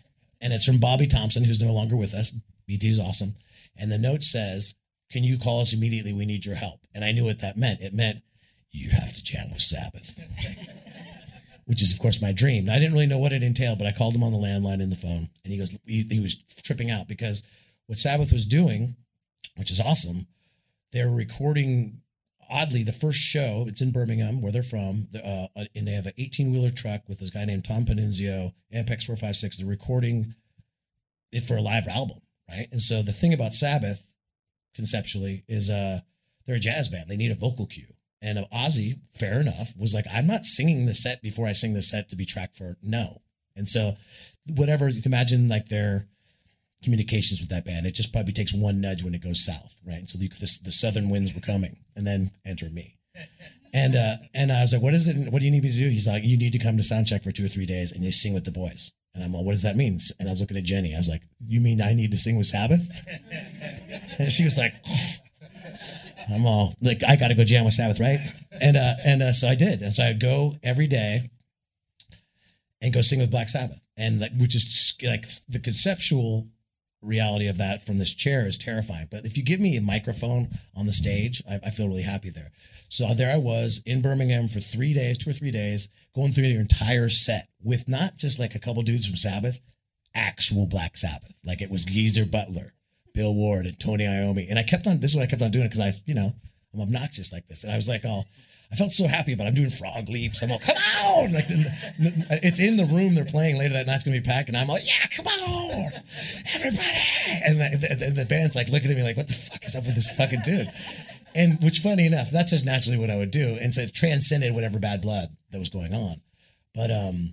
and it's from Bobby Thompson, who's no longer with us. BT is awesome. And the note says, "Can you call us immediately? We need your help." And I knew what that meant. It meant you have to jam with Sabbath, which is, of course, my dream. Now, I didn't really know what it entailed, but I called him on the landline in the phone, and he goes, he was tripping out because what Sabbath was doing, which is awesome, they're recording, oddly, the first show. It's in Birmingham, where they're from, and they have an 18-wheeler truck with this guy named Tom Panunzio, Ampex 456. They're recording it for a live album, right? And so the thing about Sabbath, conceptually, is they're a jazz band. They need a vocal cue. And Ozzy, fair enough, was like, I'm not singing the set before I sing the set to be tracked for no. And so whatever, you can imagine like their communications with that band, it just probably takes one nudge when it goes south, right? And so the southern winds were coming, and then enter me. And I was like, what is it? What do you need me to do? He's like, you need to come to soundcheck for 2 or 3 days and you sing with the boys. And I'm like, what does that mean? And I was looking at Jenny. I was like, you mean I need to sing with Sabbath? And she was like, I'm all like, I got to go jam with Sabbath, right? And so I did. And so I'd go every day and go sing with Black Sabbath. And like, which is like the conceptual reality of that from this chair is terrifying. But if you give me a microphone on the stage, I feel really happy there. So there I was in Birmingham for 3 days, 2 or 3 days, going through their entire set with not just like a couple dudes from Sabbath, actual Black Sabbath. Like it was Geezer Butler, Bill Ward, and Tony Iommi. And I kept on, this is what I kept on doing because I'm obnoxious like this. And I was like, I felt so happy about it. I'm doing frog leaps. I'm all, come on! Like it's in the room they're playing later that night's gonna be packed, and I'm like, yeah, come on, everybody! And the band's like looking at me like, what the fuck is up with this fucking dude? And which, funny enough, that's just naturally what I would do, and so it transcended whatever bad blood that was going on. But and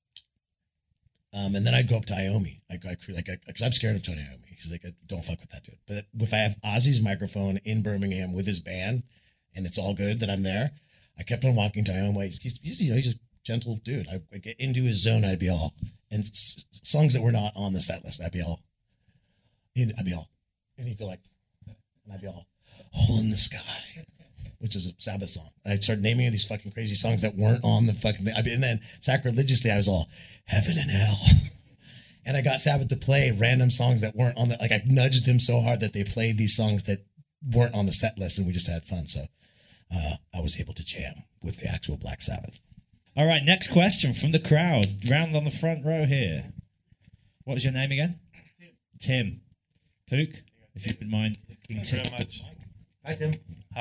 then I'd go up to Iommi, because I'm scared of Tony Iommi. He's like, don't fuck with that dude. But if I have Ozzy's microphone in Birmingham with his band, and it's all good that I'm there, I kept on walking to Iommi. He's a gentle dude. I get into his zone, I'd be all, and songs that were not on the set list, I'd be all, and he'd go like, and I'd be all, Hole in the Sky, which is a Sabbath song. And I'd start naming these fucking crazy songs that weren't on the fucking thing. And then sacrilegiously, I was all, Heaven and Hell. And I got Sabbath to play random songs that weren't on the, like I nudged them so hard that they played these songs that weren't on the set list, and we just had fun. So I was able to jam with the actual Black Sabbath. All right, next question from the crowd. Round on the front row here. What was your name again? Tim. Pook, if you would mind. King Tim. Thank you very much. Hi, Tim.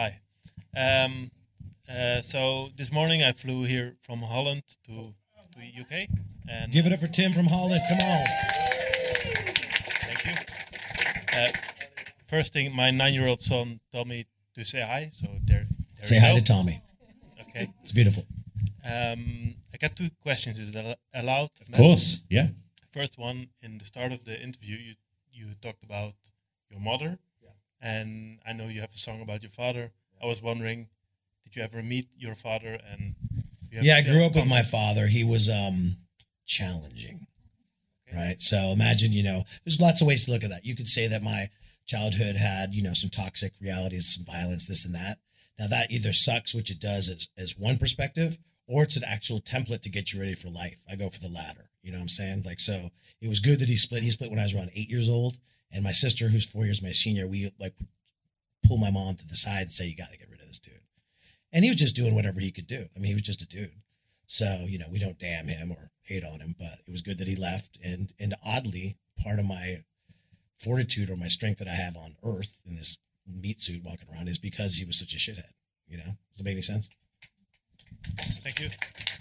Hi. So this morning I flew here from Holland to UK. And give it up for Tim from Holland. Come on. Thank you. First thing, my 9-year-old son told me to say hi. So there say hi to Tommy. Okay. It's beautiful. I got 2 questions. Is that allowed? Of course, yeah. First one, in the start of the interview, you talked about your mother. Yeah. And I know you have a song about your father. I was wondering, did you ever meet your father? And I grew up with my father. He was challenging, right? So imagine, there's lots of ways to look at that. You could say that my childhood had, some toxic realities, some violence, this and that. Now that either sucks, which it does as one perspective, or it's an actual template to get you ready for life. I go for the latter. You know what I'm saying? Like, so it was good that he split. He split when I was around 8 years old. And my sister, who's 4 years my senior, we like pull my mom to the side and say, you got to get rid of this dude. And he was just doing whatever he could do. I mean, he was just a dude. So, we don't damn him or hate on him, but it was good that he left. And oddly, part of my fortitude or my strength that I have on earth in this meat suit walking around is because he was such a shithead. Does it make any sense? Thank you.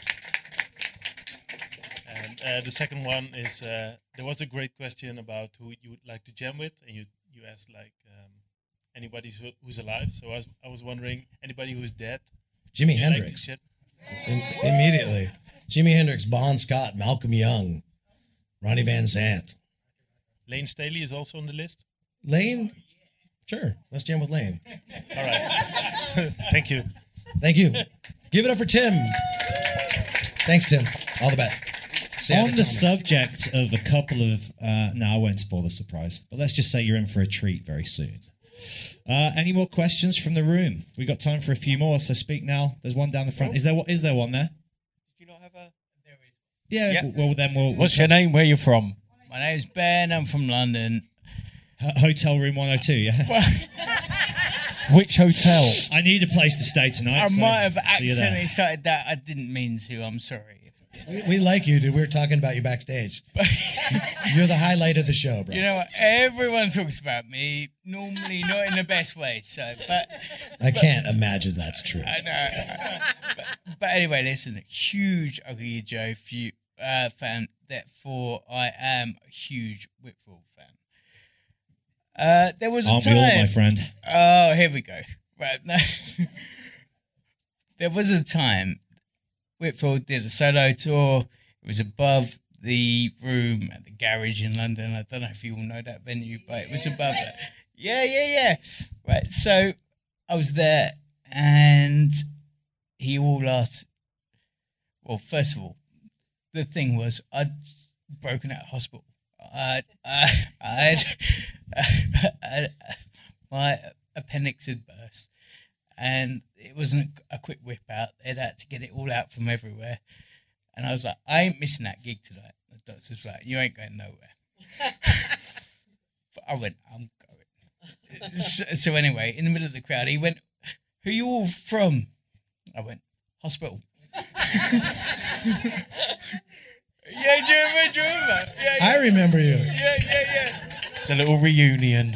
And the second one is, there was a great question about who you would like to jam with. And you asked like, anybody who's alive. So I was wondering, anybody who's dead? Jimi Hendrix. Immediately. Jimi Hendrix, Bon Scott, Malcolm Young, Ronnie Van Zant. Lane Staley is also on the list? Lane? Sure. Let's jam with Lane. All right. Thank you. Thank you. Give it up for Tim. Thanks, Tim. All the best. On the subject of a couple of... no, I won't spoil the surprise. But let's just say you're in for a treat very soon. Any more questions from the room? We got time for a few more, so speak now. There's one down the front. Is there one there? Did you not have a... Yeah. Well, then we'll... What's your name? Where you from? My name's Ben. I'm from London. Hotel room 102, yeah? Which hotel? I need a place to stay tonight. I so might have see you there. accidentally started that. I didn't mean to. I'm sorry. We like you, dude. We were talking about you backstage. You're the highlight of the show, bro. You know what? Everyone talks about me, normally not in the best way. So, I can't imagine that's true. I know. But anyway, listen, huge Ugly Joe fan. Therefore, I am a huge Whitfield fan. There was Aren't a time. we all, my friend? Oh, here we go. Right, no. There was a time Whitfield did a solo tour. It was above the room at the garage in London. I don't know if you all know that venue, but it was above that. Yeah. Right, so I was there, and he all asked. Well, first of all, the thing was I'd broken out of hospital. My appendix had burst, and it wasn't a quick whip out. They'd had to get it all out from everywhere. And I was like, I ain't missing that gig tonight. The doctor's like, you ain't going nowhere. But I went, I'm going. So anyway, in the middle of the crowd, he went, who you all from? I went, hospital. Yeah, do you remember? Yeah. I remember you. Yeah. It's a little reunion.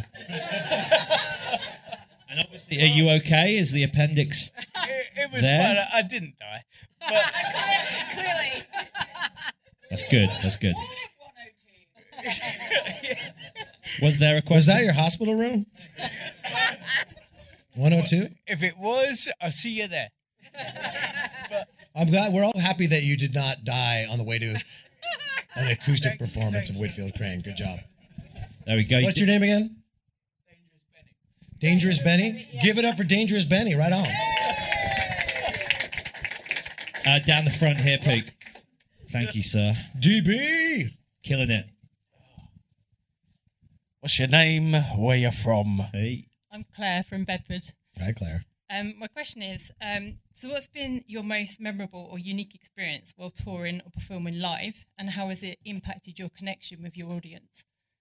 And obviously, are you okay? Is the appendix It was there? fun. I didn't die. But Clearly. That's good. Was there a question? Was that your hospital room? 102? if it was, I'll see you there. I'm glad we're all happy that you did not die on the way to an acoustic performance of Whitfield Crane. Good job. There we go. What's your name again? Dangerous Benny. Give it up for Dangerous Benny. Right on. Down the front here, Pete. Thank you, sir. DB. Killing it. What's your name? Where you from? Hey. I'm Claire from Bedford. Hi, Claire. My question is, so what's been your most memorable or unique experience while touring or performing live, and how has it impacted your connection with your audience?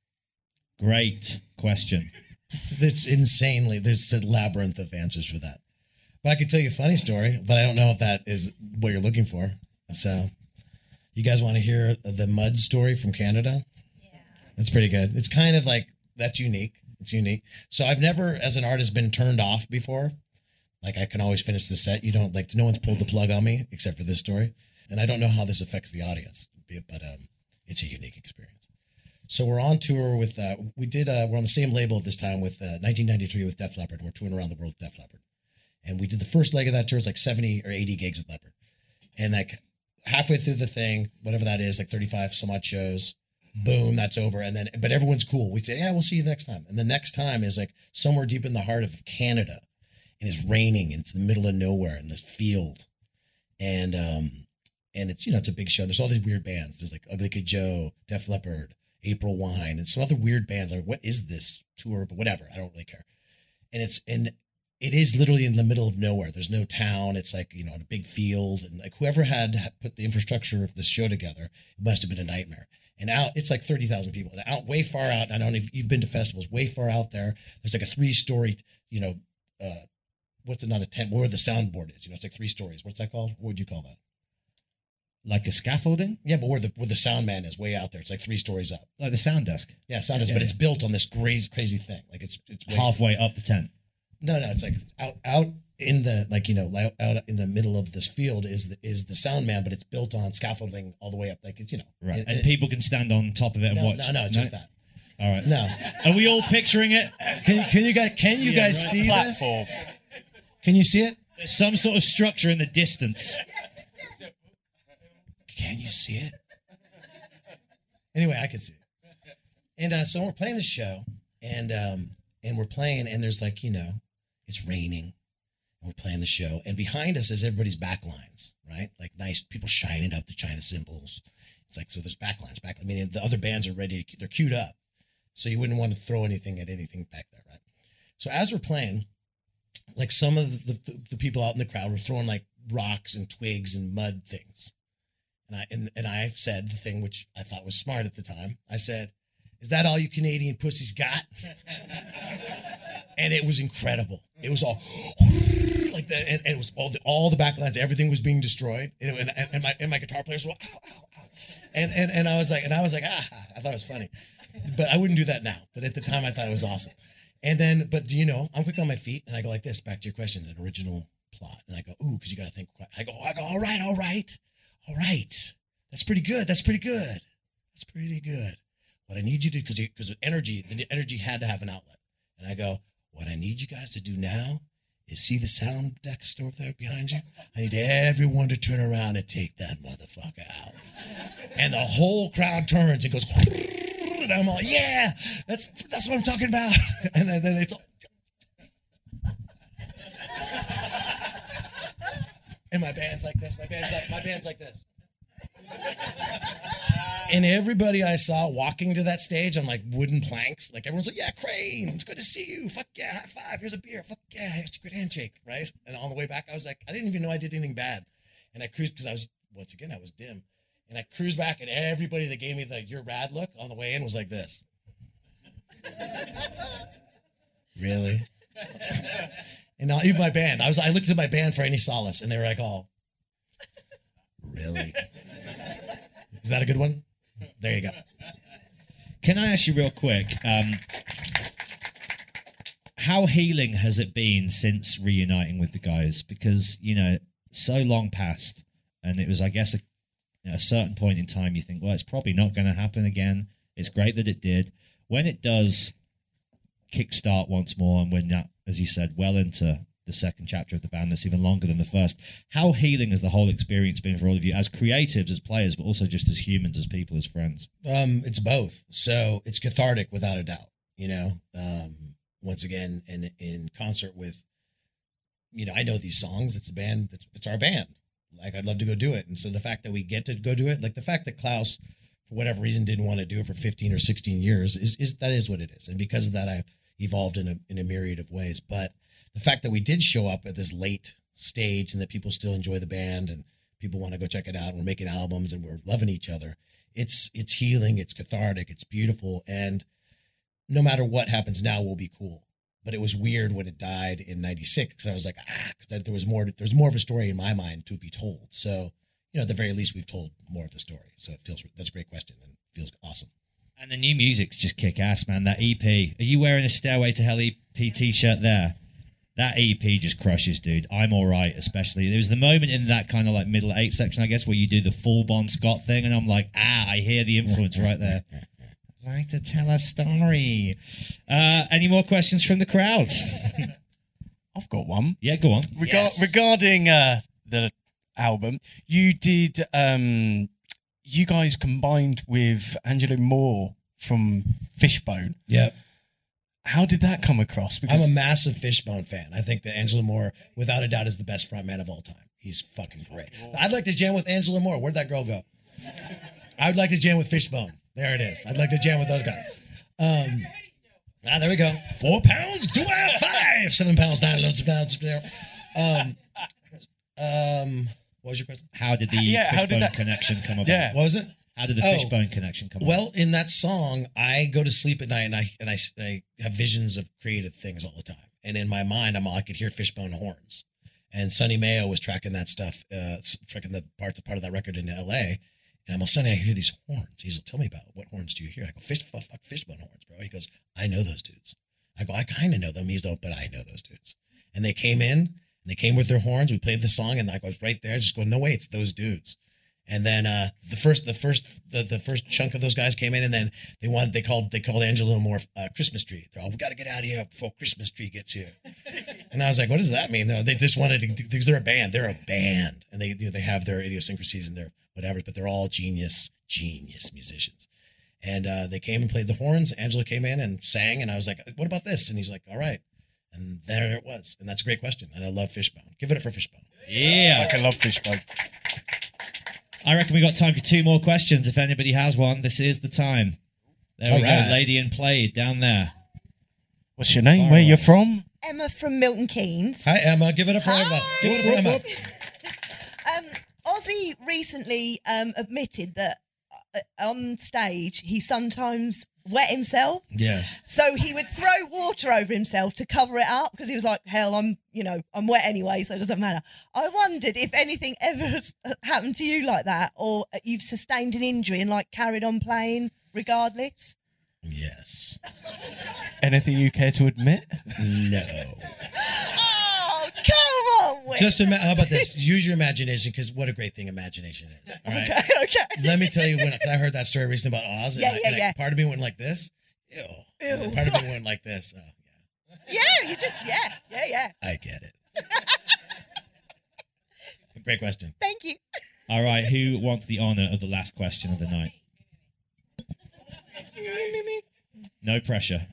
Great question. That's insanely, there's a labyrinth of answers for that. But I could tell you a funny story, but I don't know if that is what you're looking for. So, you guys want to hear the mud story from Canada? Yeah. That's pretty good. It's kind of like, that's unique. It's unique. So I've never, as an artist, been turned off before. Like, I can always finish the set. You don't, like, no one's pulled the plug on me except for this story. And I don't know how this affects the audience, but it's a unique experience. So we're on tour with, we're on the same label at this time with 1993 with Def Leppard. We're touring around the world with Def Leppard. And we did the first leg of that tour. It's like 70 or 80 gigs with Leppard. And like halfway through the thing, whatever that is, like 35 some odd shows, boom, that's over. And then, but everyone's cool. We say, yeah, we'll see you next time. And the next time is like somewhere deep in the heart of Canada. And it's raining and it's in the middle of nowhere in this field. And it's, it's a big show. There's all these weird bands. There's like Ugly Kid Joe, Def Leppard, April Wine, and some other weird bands. I'm like, what is this tour? But whatever, I don't really care. And it is literally in the middle of nowhere. There's no town. It's like, in a big field. And like whoever had put the infrastructure of this show together, it must have been a nightmare. And out, it's like 30,000 people. And out, way far out, I don't know if you've been to festivals, way far out there, there's like a 3-story, what's it, not a tent, where the soundboard is. It's like 3 stories. What's that called? What would you call that? Like a scaffolding? Yeah, but where the sound man is, way out there. It's like 3 stories up. Like the sound desk? Yeah, sound desk, but it's built on this crazy thing. Like it's halfway up the tent. No, it's like out in the out in the middle of this field is the sound man, but it's built on scaffolding all the way up. Like it's right, and people can stand on top of it and watch. No, just that. All right. No. Are we all picturing it? Can you guys see this? Can you see it? There's some sort of structure in the distance. Can you see it? Anyway, I can see it. And so we're playing the show, and we're playing, and there's like, it's raining, and we're playing the show, and behind us is everybody's backlines, right? Like nice people shining up the China cymbals. It's like, so there's backlines. I mean, the other bands are ready, they're queued up. So you wouldn't want to throw anything at anything back there, right? So as we're playing, like some of the people out in the crowd were throwing like rocks and twigs and mud things. And I said the thing which I thought was smart at the time. I said, "Is that all you Canadian pussies got?" And it was incredible. It was all like that, and it was all the backlines. Everything was being destroyed, and my guitar players were ow, ow, ow. And I was like, I thought it was funny, but I wouldn't do that now. But at the time, I thought it was awesome. And then, but do you know, I'm quick on my feet, and I go like this. Back to your question, an original plot, and I go, ooh, because you got to think. I go, all right. That's pretty good. What I need you to, because the energy had to have an outlet. And I go, what I need you guys to do now is see the sound deck over there behind you. I need everyone to turn around and take that motherfucker out. And the whole crowd turns and goes, and I'm all, yeah, that's what I'm talking about. And then it's all, and my band's like this. My band's like this. And everybody I saw walking to that stage on like wooden planks, like everyone's like, yeah, Crane, it's good to see you. Fuck yeah, high five, here's a beer. Fuck yeah, secret handshake, right? And on the way back, I was like, I didn't even know I did anything bad. And I cruised, because I was dim. And I cruised back, and everybody that gave me the "you're rad" look on the way in was like this. Really? And now even my band, I looked at my band for any solace, and they were like, all, really? Is that a good one? There you go. Can I ask you real quick, how healing has it been since reuniting with the guys? Because, so long passed, and it was, I guess, a certain point in time you think, well, it's probably not going to happen again. It's great that it did. When it does kickstart once more, and we're now, as you said, well into the second chapter of the band that's even longer than the first, how healing has the whole experience been for all of you as creatives, as players, but also just as humans, as people, as friends? It's both. So it's cathartic without a doubt, once again, and in concert with, I know these songs. It's a band. It's our band. Like, I'd love to go do it. And so the fact that we get to go do it, like the fact that Klaus, for whatever reason, didn't want to do it for 15 or 16 years that is what it is. And because of that, I've evolved in a myriad of ways. But the fact that we did show up at this late stage and that people still enjoy the band and people want to go check it out, and we're making albums and we're loving each other, it's healing, it's cathartic, it's beautiful. And no matter what happens now will be cool. But it was weird when it died in 96, because I was like, because there's more of a story in my mind to be told. So, at the very least, we've told more of the story. So that's a great question and feels awesome. And the new music's just kick ass, man. That EP. Are you wearing a Stairway to Hell EP t-shirt there? That EP just crushes, dude. I'm All Right, especially. There was the moment in that kind of like middle 8 section, I guess, where you do the full Bon Scott thing, and I'm like, I hear the influence right there. I'd like to tell a story. Any more questions from the crowd? I've got one. Yeah, go on. Regarding the album, you did. You guys combined with Angelo Moore from Fishbone. Yeah. How did that come across? I'm a massive Fishbone fan. I think that Angelo Moore, without a doubt, is the best frontman of all time. He's fucking great. I'd like to jam with Angelo Moore. Where'd that girl go? I would like to jam with Fishbone. There it is. I'd like to jam with those guys. There we go. 4 pounds? Do I have 5? 7 pounds, 9 loads of pounds. What was your question? How did the Fishbone connection come about? Yeah. What was it? How did the Fishbone connection come about? Well, in that song, I go to sleep at night and I have visions of creative things all the time. And in my mind, I could hear Fishbone horns. And Sonny Mayo was tracking that stuff, tracking the part of that record in L.A. And I'm all Sonny, I hear these horns. He's like, tell me about it. What horns do you hear? I go, fuck Fishbone horns, bro. He goes, I know those dudes. I go, I kind of know them. He's like, but I know those dudes. And they came in, and they came with their horns. We played the song, and I was right there, just going, no way, it's those dudes. And then the first chunk of those guys came in, and then they called Angelo Moore Christmas tree. They're all, we got to get out of here before Christmas tree gets here. And I was like, what does that mean? They just wanted to, because they're a band. They're a band, and they have their idiosyncrasies and their whatever, but they're all genius musicians. And they came and played the horns. Angelo came in and sang, and I was like, what about this? And he's like, all right. And there it was. And that's a great question. And I love Fishbone. Give it up for Fishbone. Yeah. I love Fishbone. I reckon we got time for 2 more questions. If anybody has one, this is the time. There we go. Lady in Plaid down there. What's your name? Where you from? Emma from Milton Keynes. Hi, Emma. Give it up for Emma. Give it up for Emma. Ozzy recently admitted that on stage he sometimes wet himself. Yes. So he would throw water over himself to cover it up because he was like, hell, I'm wet anyway, so it doesn't matter. I wondered if anything ever has happened to you like that, or you've sustained an injury and like carried on playing regardless. Yes. Anything you care to admit? No. Oh, come on, Whit. Just how about this? Use your imagination, because what a great thing imagination is. All right. Okay. Let me tell you, when I heard that story recently about Oz, Yeah. part of me went like this. Ew. And then part of me went like this. Oh, Yeah, you just, yeah. I get it. Great question. Thank you. All right, who wants the honor of the last question of the night? No pressure.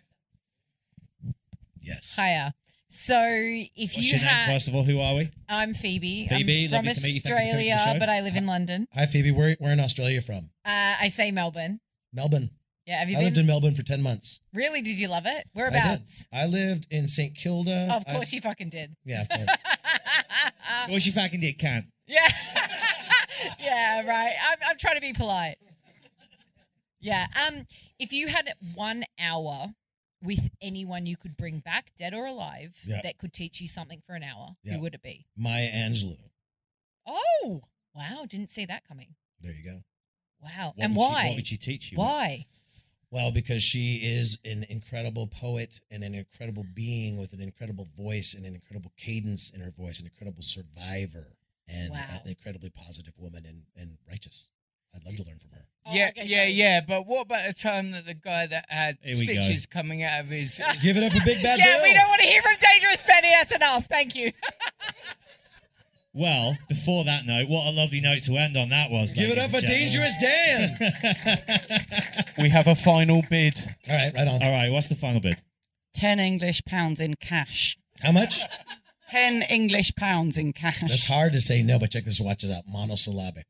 Yes. Hiya. So if What's you your name, first of all? Who are we? I'm Phoebe. Phoebe, I'm from lovely to meet you. Thank you for coming to the Australia, show. but I live in London. Hi, Phoebe. Where in Australia are you from? I say Melbourne. Melbourne. Yeah, have you I been? lived in Melbourne for 10 months. Really? Did you love it? I did. Whereabouts? I lived in St. Kilda. Oh, of course you fucking did. Yeah, of course. Of course you fucking did, can't. Yeah. Yeah, right. I'm trying to be polite. Yeah. If you had 1 hour with anyone you could bring back, dead or alive, Yeah. that could teach you something for an hour, Yeah. who would it be? Maya Angelou. Oh, wow. Didn't see that coming. There you go. Wow. What And would she- why? what would she teach you? Why? Well, because she is an incredible poet and an incredible being with an incredible voice and an incredible cadence in her voice, an incredible survivor, and Wow. an incredibly positive woman and righteous. I'd love to learn from her. Yeah. But what about the time that the guy that had Here we go. stitches coming out of his... Give it up for Big Bad Yeah, Bill. we don't want to hear from Dangerous Benny. That's enough. Thank you. Well, before that note, what a lovely note to end on that was. Give it up for Dangerous Dan. We have a final bid. All right, right on. All right, what's the final bid? 10 English pounds in cash. How much? 10 English pounds in cash. That's hard to say no, but check this. Watch it out. Monosyllabic.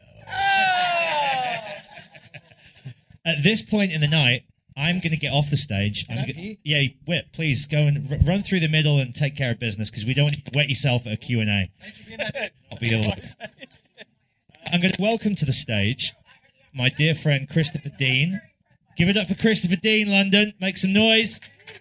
At this point in the night, I'm going to get off the stage. Yeah, Whip, please go and run through the middle and take care of business, because we don't want you to wet yourself at a Q&A. I'll be alert. I'm going to welcome to the stage my dear friend Christopher Dean. Give it up for Christopher Dean, London. Make some noise.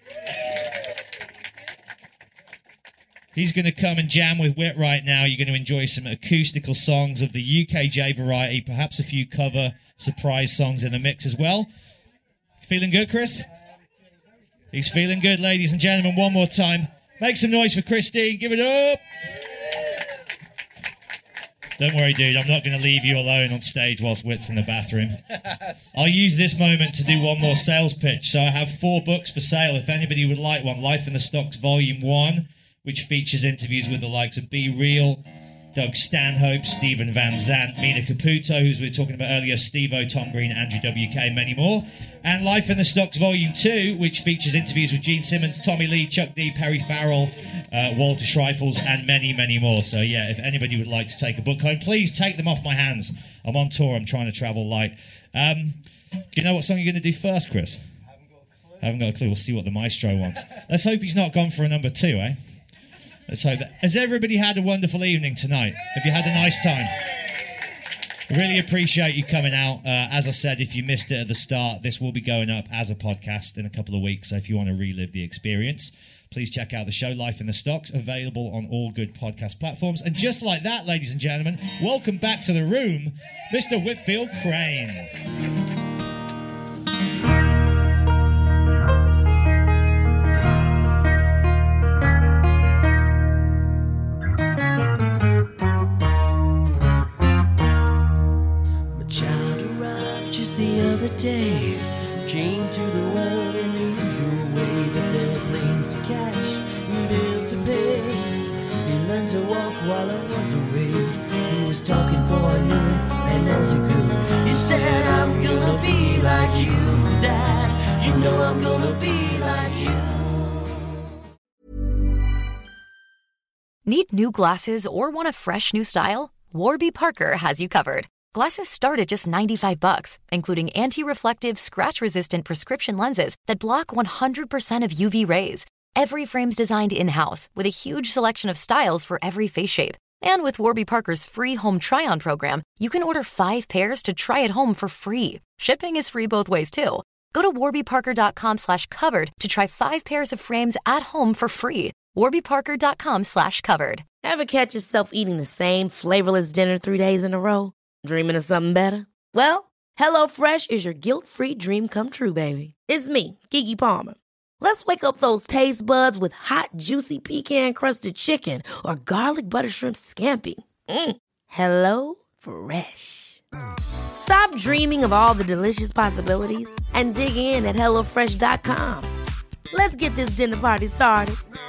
He's going to come and jam with Whit right now. You're going to enjoy some acoustical songs of the UKJ variety, perhaps a few cover surprise songs in the mix as well. Feeling good, Chris? He's feeling good, ladies and gentlemen. One more time. Make some noise for Christine. Give it up. Don't worry, dude. I'm not going to leave you alone on stage whilst Whit's in the bathroom. I'll use this moment to do one more sales pitch. So I have 4 books for sale. If anybody would like one, Life in the Stocks Volume 1, which features interviews with the likes of Be Real, Doug Stanhope, Stephen Van Zandt, Mina Caputo, who we were talking about earlier, Steve-O, Tom Green, Andrew WK, many more. And Life in the Stocks Volume 2, which features interviews with Gene Simmons, Tommy Lee, Chuck D, Perry Farrell, Walter Schreifels, and many, many more. So yeah, if anybody would like to take a book home, please take them off my hands. I'm on tour. I'm trying to travel light. Do you know what song you're going to do first, Chris? Haven't got a clue. We'll see what the maestro wants. Let's hope he's not gone for a number 2, eh? Let's hope that. Has everybody had a wonderful evening tonight? Have you had a nice time? Really appreciate you coming out. As I said, if you missed it at the start, this will be going up as a podcast in a couple of weeks. So if you want to relive the experience, please check out the show Life in the Stocks, available on all good podcast platforms. And just like that, ladies and gentlemen, welcome back to the room, Mr. Whitfield Crane. Day came to the world in the usual way, but there were planes to catch and bills to pay. He learned to walk while I was away. He was talking for I knew it, and as he grew, he said, I'm gonna be like you, Dad. You know I'm gonna be like you. Need new glasses or want a fresh new style? Warby Parker has you covered. Glasses start at just $95, including anti-reflective, scratch-resistant prescription lenses that block 100% of UV rays. Every frame's designed in-house with a huge selection of styles for every face shape. And with Warby Parker's free home try-on program, you can order 5 pairs to try at home for free. Shipping is free both ways, too. Go to warbyparker.com/covered to try 5 pairs of frames at home for free. warbyparker.com/covered. Ever catch yourself eating the same flavorless dinner 3 days in a row? Dreaming of something better? Well, HelloFresh is your guilt-free dream come true, baby. It's me, Keke Palmer. Let's wake up those taste buds with hot, juicy pecan-crusted chicken or garlic butter shrimp scampi. Hello Fresh. Stop dreaming of all the delicious possibilities and dig in at HelloFresh.com. Let's get this dinner party started.